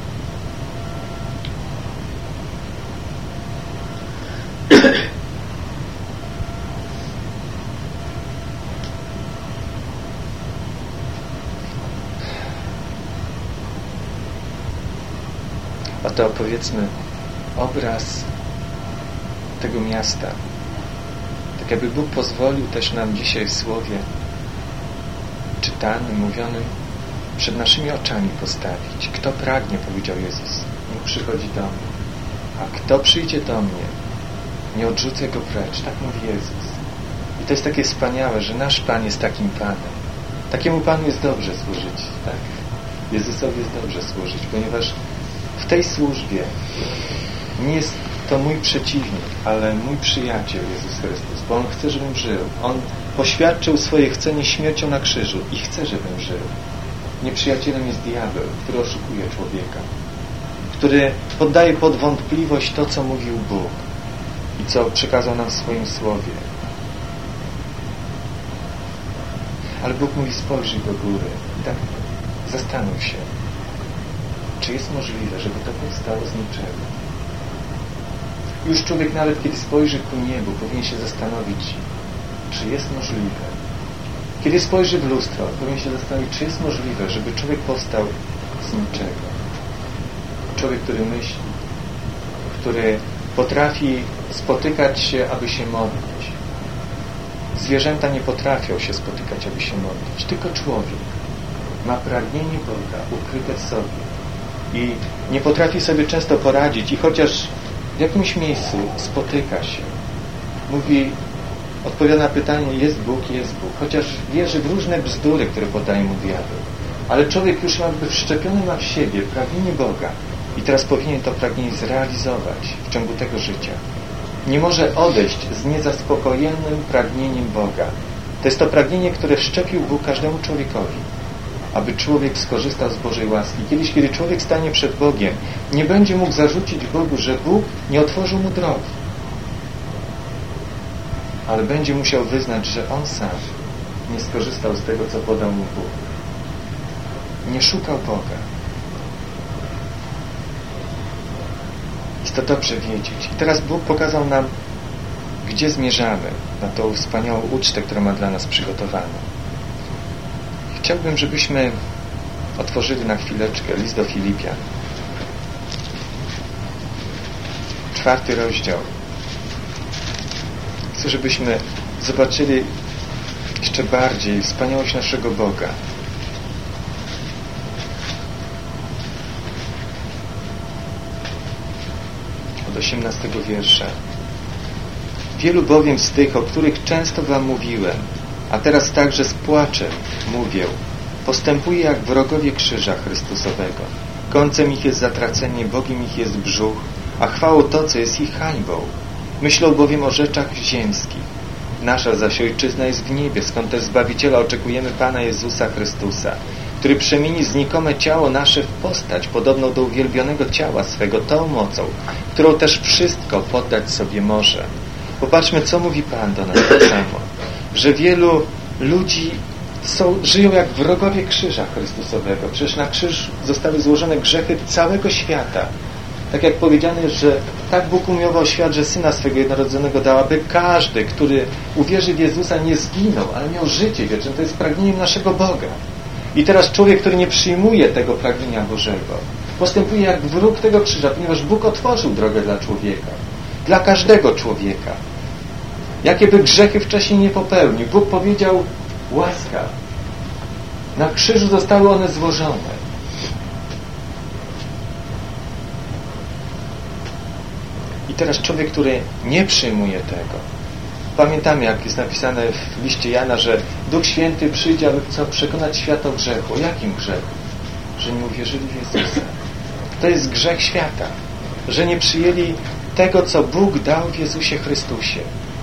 Oto, powiedzmy, obraz tego miasta. Tak jakby Bóg pozwolił też nam dzisiaj w Słowie czytanym, mówionym przed naszymi oczami postawić. Kto pragnie, powiedział Jezus, niech przychodzi do mnie. A kto przyjdzie do mnie, nie odrzucę go precz. Tak mówi Jezus. I to jest takie wspaniałe, że nasz Pan jest takim Panem. Takiemu Panu jest dobrze służyć. Tak? Jezusowi jest dobrze służyć, ponieważ w tej służbie nie jest to mój przeciwnik, ale mój przyjaciel Jezus Chrystus, bo On chce, żebym żył. On poświadczył swoje chcenie śmiercią na krzyżu i chce, żebym żył. Nieprzyjacielem jest diabeł, który oszukuje człowieka, który poddaje pod wątpliwość to, co mówił Bóg i co przekazał nam w swoim Słowie. Ale Bóg mówi, spojrzyj do góry i tak zastanów się, czy jest możliwe, żeby to powstało z niczego. Już człowiek nawet, kiedy spojrzy ku niebu, powinien się zastanowić, czy jest możliwe. Kiedy spojrzy w lustro, powinien się zastanowić, czy jest możliwe, żeby człowiek powstał z niczego. Człowiek, który myśli, który potrafi spotykać się, aby się modlić. Zwierzęta nie potrafią się spotykać, aby się modlić. Tylko człowiek ma pragnienie Boga ukryte w sobie i nie potrafi sobie często poradzić i chociaż w jakimś miejscu spotyka się, mówi, odpowiada na pytanie, jest Bóg, jest Bóg, chociaż wierzy w różne bzdury, które podaje mu diabeł. Ale człowiek już jakby wszczepiony ma w siebie pragnienie Boga i teraz powinien to pragnienie zrealizować w ciągu tego życia. Nie może odejść z niezaspokojonym pragnieniem Boga. To jest to pragnienie, które wszczepił Bóg każdemu człowiekowi, aby człowiek skorzystał z Bożej łaski. Kiedyś, kiedy człowiek stanie przed Bogiem, nie będzie mógł zarzucić Bogu, że Bóg nie otworzył mu drogi. Ale będzie musiał wyznać, że on sam nie skorzystał z tego, co podał mu Bóg. Nie szukał Boga. Jest to dobrze wiedzieć. I teraz Bóg pokazał nam, gdzie zmierzamy na tą wspaniałą ucztę, którą ma dla nas przygotowaną. Chciałbym, żebyśmy otworzyli na chwileczkę list do Filipian. Czwarty rozdział. Chcę, żebyśmy zobaczyli jeszcze bardziej wspaniałość naszego Boga. Od osiemnastego wiersza. Wielu bowiem z tych, o których często wam mówiłem, a teraz także z płaczem mówię, postępuje jak wrogowie krzyża Chrystusowego. Końcem ich jest zatracenie, Bogiem ich jest brzuch, a chwałą to, co jest ich hańbą. Myślą bowiem o rzeczach ziemskich. Nasza zaś ojczyzna jest w niebie, skąd też Zbawiciela oczekujemy Pana Jezusa Chrystusa, który przemieni znikome ciało nasze w postać podobną do uwielbionego ciała swego tą mocą, którą też wszystko poddać sobie może. Popatrzmy, co mówi Pan do nas tak samo, że wielu ludzi są, żyją jak wrogowie krzyża Chrystusowego. Przecież na krzyż zostały złożone grzechy całego świata. Tak jak powiedziane, że tak Bóg umiłował świat, że Syna swego jednorodzonego dał, aby każdy, który uwierzy w Jezusa, nie zginął, ale miał życie wieczne. To jest pragnieniem naszego Boga. I teraz człowiek, który nie przyjmuje tego pragnienia Bożego, postępuje jak wróg tego krzyża, ponieważ Bóg otworzył drogę dla człowieka. Dla każdego człowieka. Jakie by grzechy wcześniej nie popełnił, Bóg powiedział: łaska. Na krzyżu zostały one złożone. I teraz człowiek, który nie przyjmuje tego. Pamiętamy, jak jest napisane w liście Jana, że Duch Święty przyjdzie, aby co? Przekonać świat o grzechu. O jakim grzechu? Że nie uwierzyli w Jezusa. To jest grzech świata. Że nie przyjęli tego, co Bóg dał w Jezusie Chrystusie.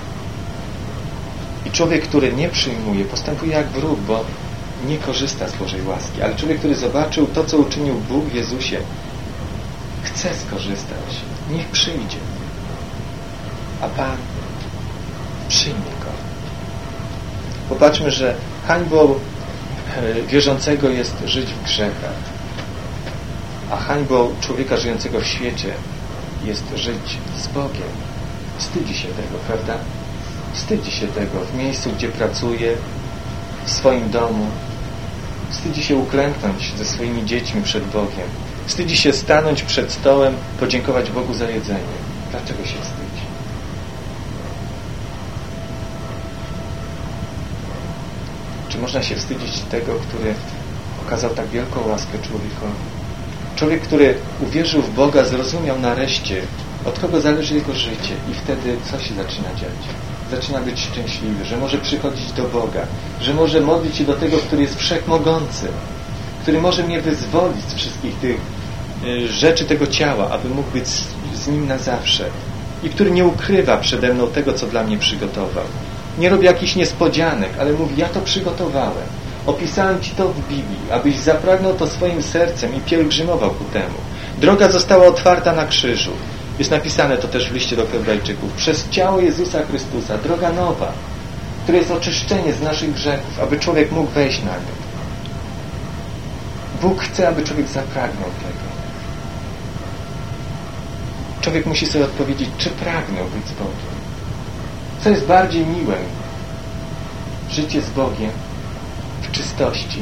I człowiek, który nie przyjmuje, postępuje jak wróg, bo nie korzysta z Bożej łaski. Ale człowiek, który zobaczył to, co uczynił Bóg w Jezusie, chce skorzystać. Niech przyjdzie. A Pan przyjmie go. Popatrzmy, że hańbą wierzącego jest żyć w grzechach, a hańbą człowieka żyjącego w świecie jest żyć z Bogiem. Wstydzi się tego, prawda? Wstydzi się tego w miejscu, gdzie pracuje, w swoim domu. Wstydzi się uklęknąć ze swoimi dziećmi przed Bogiem. Wstydzi się stanąć przed stołem, podziękować Bogu za jedzenie. Dlaczego się wstydzi? Czy można się wstydzić tego, który okazał tak wielką łaskę człowiekowi? Człowiek, który uwierzył w Boga, zrozumiał nareszcie, od kogo zależy jego życie, i wtedy co się zaczyna dziać? Zaczyna być szczęśliwy, że może przychodzić do Boga, że może modlić się do tego, który jest wszechmogący, który może mnie wyzwolić z wszystkich tych y, rzeczy tego ciała, aby mógł być z, z Nim na zawsze, i który nie ukrywa przede mną tego, co dla mnie przygotował. Nie robi jakichś niespodzianek, ale mówi: ja to przygotowałem. Opisałem Ci to w Biblii, abyś zapragnął to swoim sercem i pielgrzymował ku temu. Droga została otwarta na krzyżu. Jest napisane to też w liście do Hebrajczyków. Przez ciało Jezusa Chrystusa, droga nowa, która jest oczyszczenie z naszych grzechów, aby człowiek mógł wejść na nią. Bóg chce, aby człowiek zapragnął tego. Człowiek musi sobie odpowiedzieć, czy pragnął być z Bogiem. Co jest bardziej miłe? Życie z Bogiem w czystości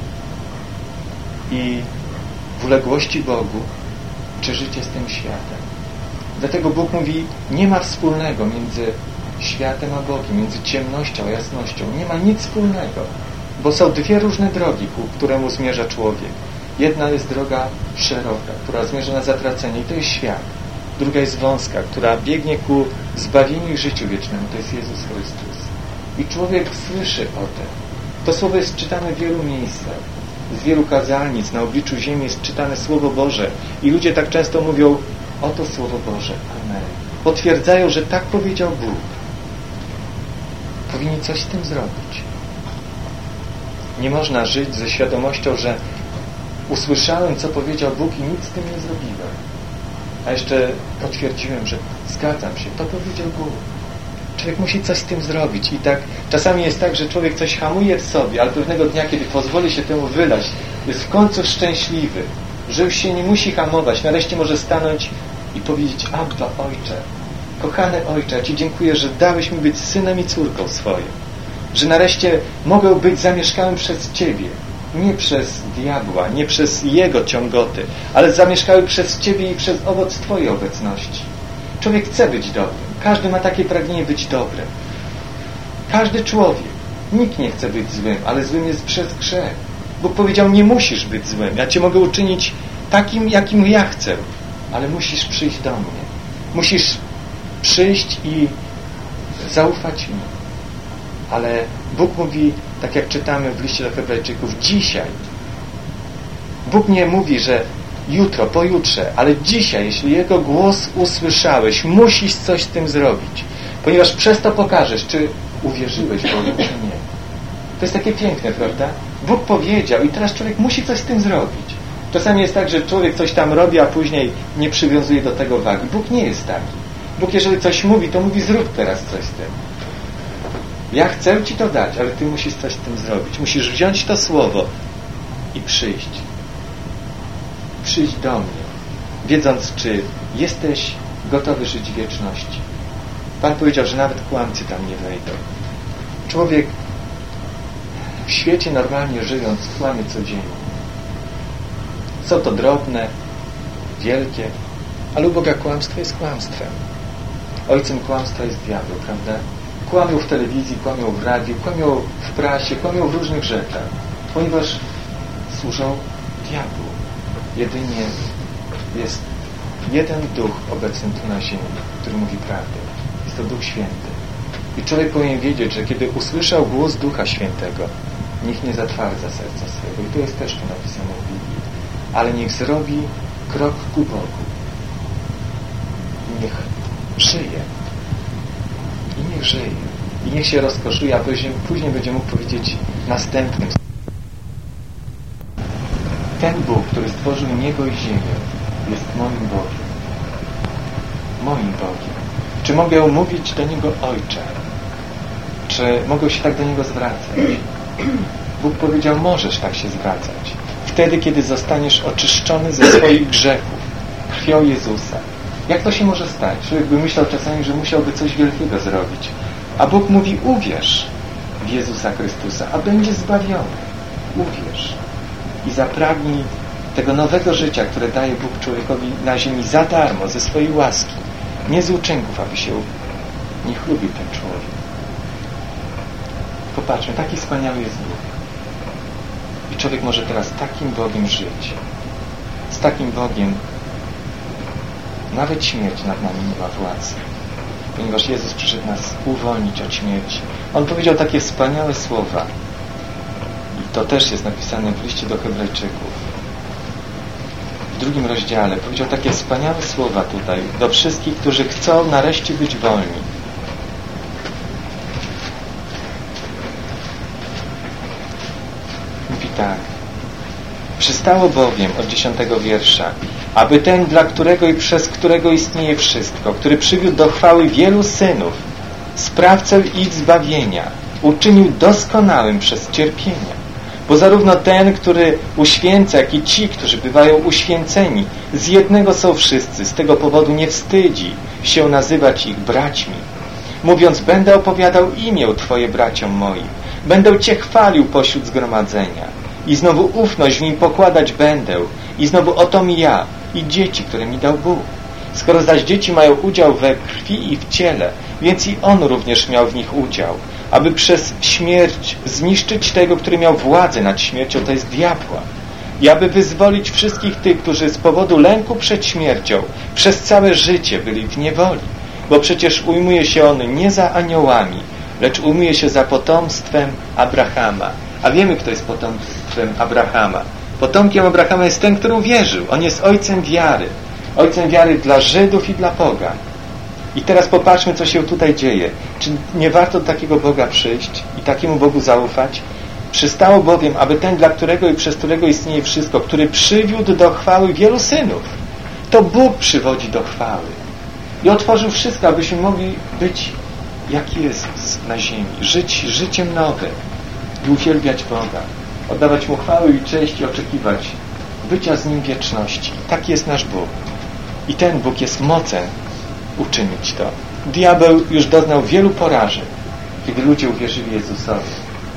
i w uległości Bogu, czy życie z tym światem? Dlatego Bóg mówi: nie ma wspólnego między światem a Bogiem, między ciemnością a jasnością. Nie ma nic wspólnego, bo są dwie różne drogi, ku któremu zmierza człowiek. Jedna jest droga szeroka, która zmierza na zatracenie, i to jest świat. Druga jest wąska, która biegnie ku zbawieniu i życiu wiecznemu. To jest Jezus Chrystus. I człowiek słyszy o tym. To słowo jest czytane w wielu miejscach. Z wielu kazalnic na obliczu ziemi jest czytane Słowo Boże. I ludzie tak często mówią: oto Słowo Boże. Amen. Potwierdzają, że tak powiedział Bóg. Powinni coś z tym zrobić. Nie można żyć ze świadomością, że usłyszałem, co powiedział Bóg, i nic z tym nie zrobiłem. A jeszcze potwierdziłem, że zgadzam się, to powiedział Bóg. Człowiek musi coś z tym zrobić. I tak czasami jest tak, że człowiek coś hamuje w sobie, ale pewnego dnia, kiedy pozwoli się temu wylać, jest w końcu szczęśliwy, że już się nie musi hamować. Nareszcie może stanąć i powiedzieć: Abba, Ojcze, kochany Ojcze, ja Ci dziękuję, że dałeś mi być synem i córką swoim. Że nareszcie mogę być zamieszkałym przez Ciebie. Nie przez diabła, nie przez jego ciągoty, ale zamieszkały przez Ciebie i przez owoc Twojej obecności. Człowiek chce być dobrym. Każdy ma takie pragnienie być dobrym. Każdy człowiek. Nikt nie chce być złym, ale złym jest przez grzech. Bóg powiedział: nie musisz być złym. Ja Cię mogę uczynić takim, jakim ja chcę, ale musisz przyjść do mnie. Musisz przyjść i zaufać mi. Ale Bóg mówi, tak jak czytamy w liście do Hebrajczyków, dzisiaj. Bóg nie mówi, że jutro, pojutrze, ale dzisiaj, jeśli Jego głos usłyszałeś, musisz coś z tym zrobić. Ponieważ przez to pokażesz, czy uwierzyłeś Bogu, czy nie. To jest takie piękne, prawda? Bóg powiedział i teraz człowiek musi coś z tym zrobić. Czasami jest tak, że człowiek coś tam robi, a później nie przywiązuje do tego wagi. Bóg nie jest taki. Bóg jeżeli coś mówi, to mówi zrób teraz coś z tym. Ja chcę Ci to dać, ale Ty musisz coś z tym zrobić. Musisz wziąć to słowo i przyjść. Przyjść do mnie, wiedząc, czy jesteś gotowy żyć w wieczności. Pan powiedział, że nawet kłamcy tam nie wejdą. Człowiek w świecie normalnie żyjąc kłamie codziennie. Są to drobne, wielkie, ale u Boga kłamstwo jest kłamstwem. Ojcem kłamstwa jest diabeł, prawda? Kłamią w telewizji, kłamią w radiu, kłamią w prasie, kłamią w różnych rzeczach, ponieważ służą diabłu. Jedynie jest jeden duch obecny tu na ziemi, który mówi prawdę. Jest to Duch Święty. I człowiek powinien wiedzieć, że kiedy usłyszał głos Ducha Świętego, niech nie zatwardza serca swego. I to jest też tu napisane w Biblii. Ale niech zrobi krok ku Bogu. I niech żyje. I niech żyje. I niech się rozkoszuje, a później będzie mógł powiedzieć następnym. Ten Bóg, który stworzył niebo i ziemię, jest moim Bogiem. Moim Bogiem. Czy mogę mówić do Niego Ojcze? Czy mogę się tak do Niego zwracać? Bóg powiedział, możesz tak się zwracać. Wtedy, kiedy zostaniesz oczyszczony ze swoich grzechów krwią Jezusa. Jak to się może stać? Człowiek by myślał czasami, że musiałby coś wielkiego zrobić. A Bóg mówi, uwierz w Jezusa Chrystusa, a będzie zbawiony. Uwierz. I zapragnij tego nowego życia, które daje Bóg człowiekowi na ziemi za darmo, ze swojej łaski. Nie z uczynków, aby się nie chlubił ten człowiek. Popatrzmy, taki wspaniały jest Bóg. I człowiek może teraz takim Bogiem żyć. Z takim Bogiem nawet śmierć nad nami nie ma władzy. Ponieważ Jezus przyszedł nas uwolnić od śmierci. On powiedział takie wspaniałe słowa. I to też jest napisane w liście do Hebrajczyków. W drugim rozdziale powiedział takie wspaniałe słowa tutaj do wszystkich, którzy chcą nareszcie być wolni. Mówi tak. Przystało bowiem od dziesiątego wiersza, aby ten, dla którego i przez którego istnieje wszystko, który przywiódł do chwały wielu synów, sprawcę ich zbawienia, uczynił doskonałym przez cierpienia. Bo zarówno ten, który uświęca, jak i ci, którzy bywają uświęceni, z jednego są wszyscy, z tego powodu nie wstydzi się nazywać ich braćmi. Mówiąc, będę opowiadał imię Twoje braciom moim, będę Cię chwalił pośród zgromadzenia i znowu ufność w nim pokładać będę i znowu oto mi ja i dzieci, które mi dał Bóg. Skoro zaś dzieci mają udział we krwi i w ciele, więc i on również miał w nich udział, aby przez śmierć zniszczyć tego, który miał władzę nad śmiercią, to jest diabła, i aby wyzwolić wszystkich tych, którzy z powodu lęku przed śmiercią przez całe życie byli w niewoli, bo przecież ujmuje się on nie za aniołami, lecz ujmuje się za potomstwem Abrahama. A wiemy, kto jest potomstwem Abrahama. Potomkiem Abrahama jest ten, który uwierzył. On jest ojcem wiary. Ojcem wiary dla Żydów i dla pogan. I teraz popatrzmy, co się tutaj dzieje. Czy nie warto do takiego Boga przyjść i takiemu Bogu zaufać? Przystało bowiem, aby ten, dla którego i przez którego istnieje wszystko, który przywiódł do chwały wielu synów. To Bóg przywodzi do chwały. I otworzył wszystko, abyśmy mogli być jak Jezus na ziemi. Żyć życiem nowym i uwielbiać Boga. Oddawać Mu chwałę i cześć i oczekiwać bycia z Nim w wieczności. Taki jest nasz Bóg. I ten Bóg jest mocen uczynić to. Diabeł już doznał wielu porażek, kiedy ludzie uwierzyli Jezusowi.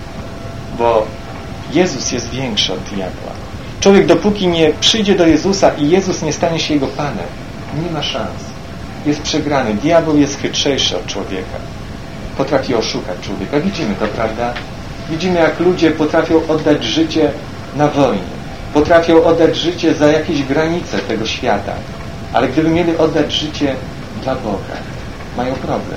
Bo Jezus jest większy od diabła. Człowiek dopóki nie przyjdzie do Jezusa i Jezus nie stanie się Jego Panem, nie ma szans. Jest przegrany. Diabeł jest chytrzejszy od człowieka. Potrafi oszukać człowieka. Widzimy to, prawda? Widzimy, jak ludzie potrafią oddać życie na wojnie. Potrafią oddać życie za jakieś granice tego świata. Ale gdyby mieli oddać życie dla Boga, mają problem.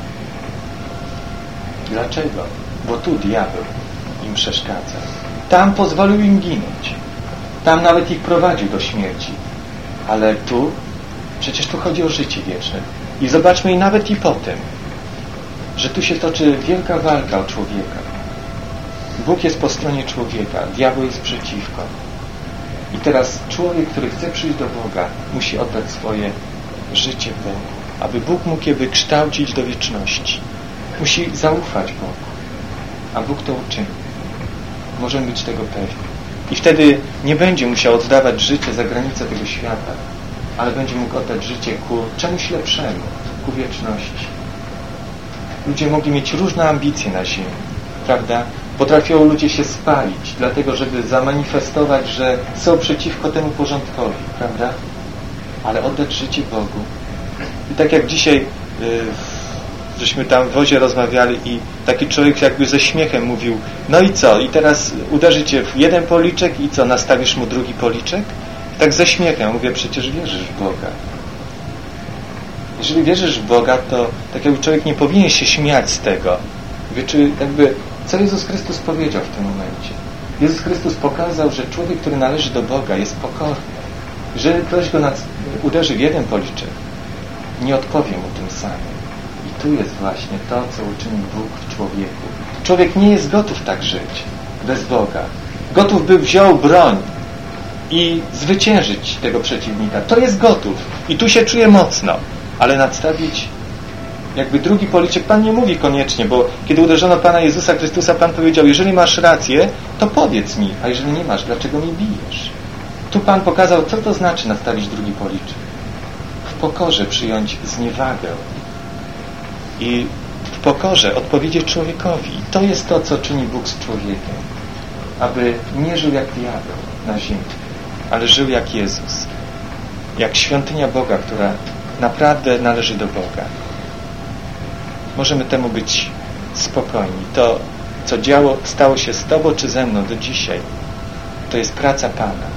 Dlaczego? Bo tu diabeł im przeszkadza. Tam pozwolił im ginąć. Tam nawet ich prowadził do śmierci. Ale tu, przecież tu chodzi o życie wieczne. I zobaczmy i nawet i po tym, że tu się toczy wielka walka o człowieka. Bóg jest po stronie człowieka, diabeł jest przeciwko. I teraz człowiek, który chce przyjść do Boga, musi oddać swoje życie Bogu, aby Bóg mógł je wykształcić do wieczności. Musi zaufać Bogu, a Bóg to uczyni. Możemy być tego pewni. I wtedy nie będzie musiał oddawać życie za granicę tego świata, ale będzie mógł oddać życie ku czemuś lepszemu, ku wieczności. Ludzie mogli mieć różne ambicje na ziemi, prawda? Potrafią ludzie się spalić, dlatego żeby zamanifestować, że są przeciwko temu porządkowi, prawda? Ale oddać życie Bogu. I tak jak dzisiaj yy, żeśmy tam w wozie rozmawiali i taki człowiek jakby ze śmiechem mówił, no i co? I teraz uderzycie w jeden policzek i co? Nastawisz mu drugi policzek? I tak ze śmiechem mówię, przecież wierzysz w Boga. Jeżeli wierzysz w Boga, to tak jakby człowiek nie powinien się śmiać z tego. Mówię, czy jakby, co Jezus Chrystus powiedział w tym momencie? Jezus Chrystus pokazał, że człowiek, który należy do Boga, jest pokorny. Jeżeli ktoś go nad... uderzy w jeden policzek, nie odpowie mu tym samym. I tu jest właśnie to, co uczynił Bóg w człowieku. Człowiek nie jest gotów tak żyć bez Boga. Gotów by wziął broń i zwyciężyć tego przeciwnika. To jest gotów. I tu się czuje mocno. Ale nadstawić jakby drugi policzek, Pan nie mówi koniecznie, bo kiedy uderzono Pana Jezusa Chrystusa, Pan powiedział, jeżeli masz rację, to powiedz mi, a jeżeli nie masz, dlaczego mnie bijesz? Tu Pan pokazał, co to znaczy nastawić drugi policzek. W pokorze przyjąć zniewagę i w pokorze odpowiedzieć człowiekowi. I to jest to, co czyni Bóg z człowiekiem. Aby nie żył jak diabeł na ziemi, ale żył jak Jezus. Jak świątynia Boga, która naprawdę należy do Boga. Możemy temu być spokojni. To, co działo, stało się z Tobą czy ze mną do dzisiaj, to jest praca Pana.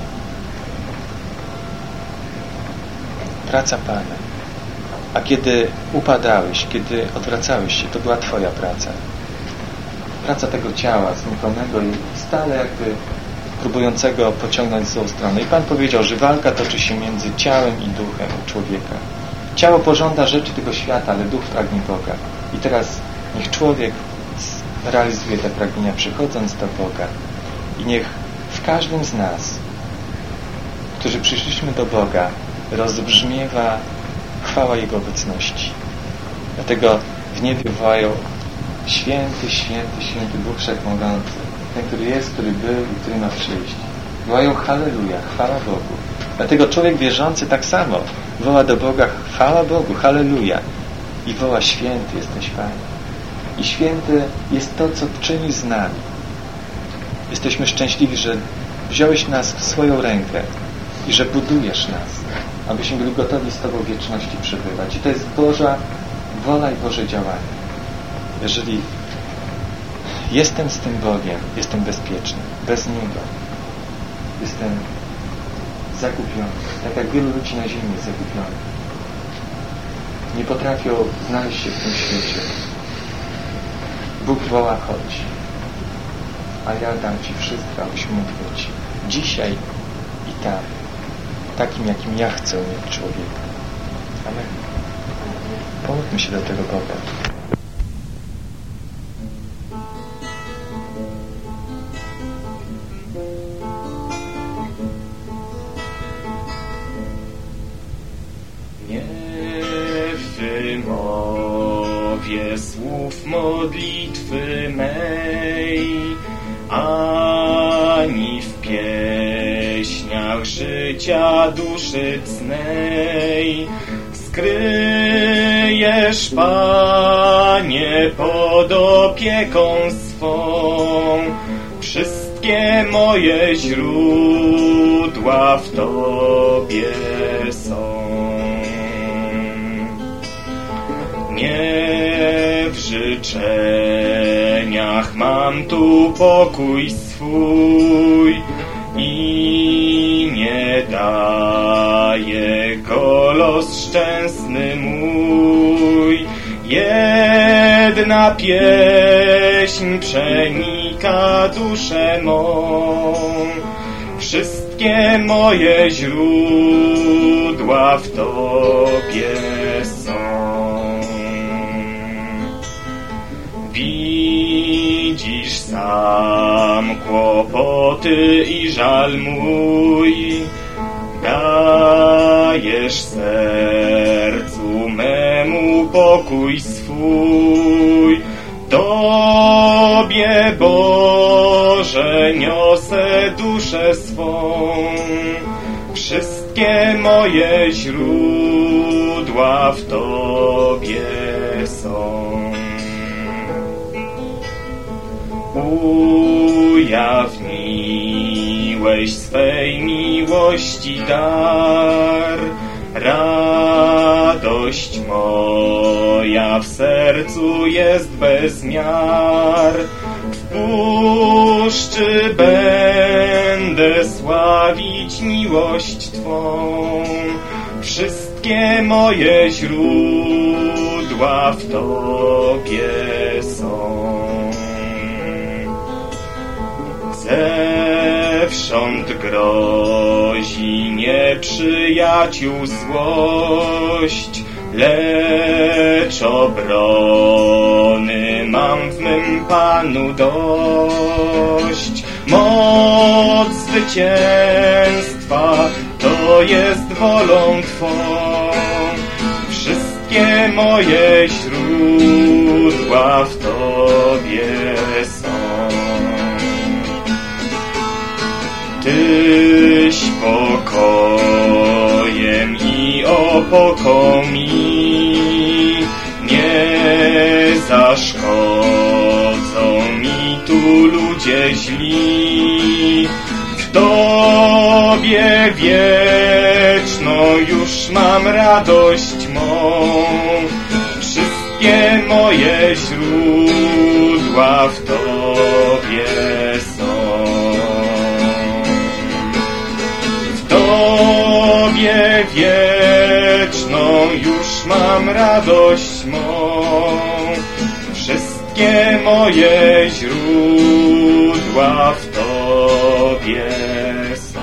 Praca Pana. A kiedy upadałeś, kiedy odwracałeś się, to była Twoja praca. Praca tego ciała znikomego i stale jakby próbującego pociągnąć w złą stronę. I Pan powiedział, że walka toczy się między ciałem i duchem człowieka. Ciało pożąda rzeczy tego świata, ale duch pragnie Boga. I teraz niech człowiek realizuje te pragnienia, przychodząc do Boga. I niech w każdym z nas, którzy przyszliśmy do Boga, rozbrzmiewa chwała Jego obecności. Dlatego w niebie wołają święty, święty, święty Bóg Wszechmogący. Ten, który jest, który był i który ma przyjść. Wołają halleluja, chwała Bogu. Dlatego człowiek wierzący tak samo woła do Boga chwała Bogu, halleluja. I woła święty jesteś Panie. I święty jest to, co czyni z nami. Jesteśmy szczęśliwi, że wziąłeś nas w swoją rękę i że budujesz nas, abyśmy byli gotowi z Tobą w wieczności przebywać. I to jest Boża wola i Boże działanie. Jeżeli jestem z tym Bogiem, jestem bezpieczny. Bez Niego jestem zagubiony. Tak jak wielu ludzi na ziemi jest zakupionych. Nie potrafią znaleźć się w tym świecie. Bóg woła, chodź. A ja dam Ci wszystko, abyś mógł być dzisiaj i tam. Takim, jakim ja chcę mieć człowieka. Amen. Pomódlmy się do tego Boga. Wymowię słów modlitwy mej, ani w pieśniach życia duszy cnej. Skryjesz, Panie, pod opieką swą wszystkie moje źródła w Tobie są. Nie w życzeniach mam tu pokój swój i nie daje go los szczęsny mój. Jedna pieśń przenika duszę mą, wszystkie moje źródła w Tobie są. Widzisz sam kłopoty i żal mój, dajesz sercu memu pokój swój. Tobie, Boże, niosę duszę swą, wszystkie moje źródła w Tobie są. Ujawniłeś swej miłości dar, radość moja w sercu jest bez miar. W puszczy będę sławić miłość Twą, wszystkie moje źródła w Tobie są. Zewsząd grozi nieprzyjaciół złość, lecz obrony mam w mym Panu dość. Moc zwycięstwa to jest wolą Twą, wszystkie moje źródła w Tobie są. Tyś pokojem i opoką mi, nie zaszkodzą mi tu ludzie źli. W Tobie wieczną już mam radość mą, wszystkie moje źródła w Tobie są. Tobie wieczną już mam radość mą, wszystkie moje źródła w Tobie są.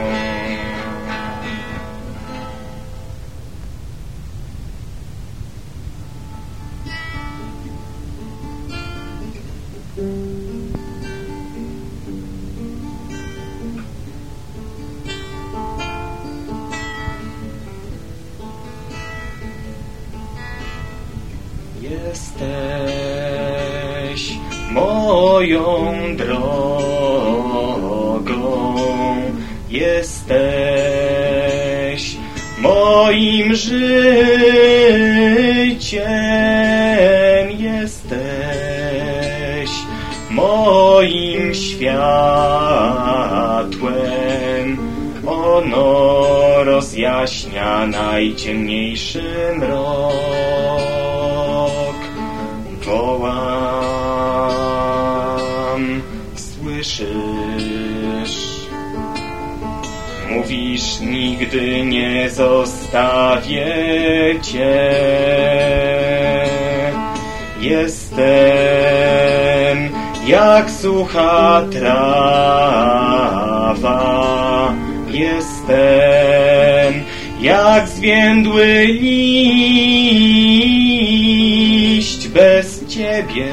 Jesteś moją drogą, jesteś moim życiem, jesteś moim światłem. Ono rozjaśnia najciemniejszy mrok. Wołam, słyszysz? Mówisz, nigdy nie zostawię Cię. Jestem jak sucha trawa, jestem jak zwiędły liść. Bez Ciebie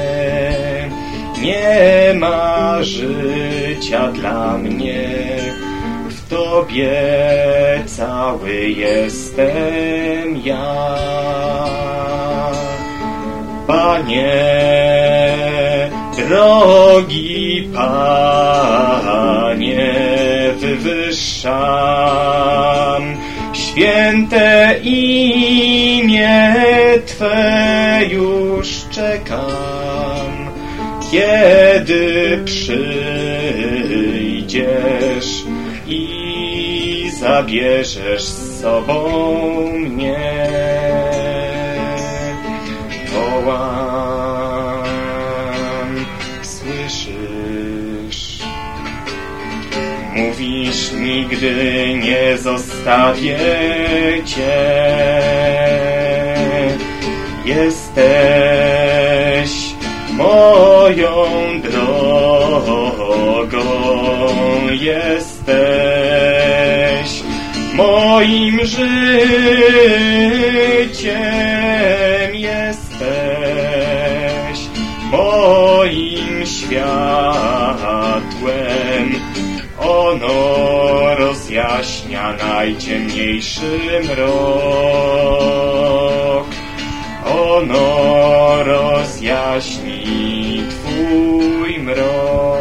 nie ma życia dla mnie. W Tobie cały jestem ja. Panie, drogi Panie, wywyższam święte imię Twe, już czekam, kiedy przyjdziesz i zabierzesz z sobą mnie. Wołam, słyszysz? Mówisz, nigdy nie zostawię Cię. Jesteś moją drogą, jesteś moim życiem, jesteś moim światłem. światłem. Ono rozjaśnia najciemniejszy mrok. Ono rozjaśni Twój mrok.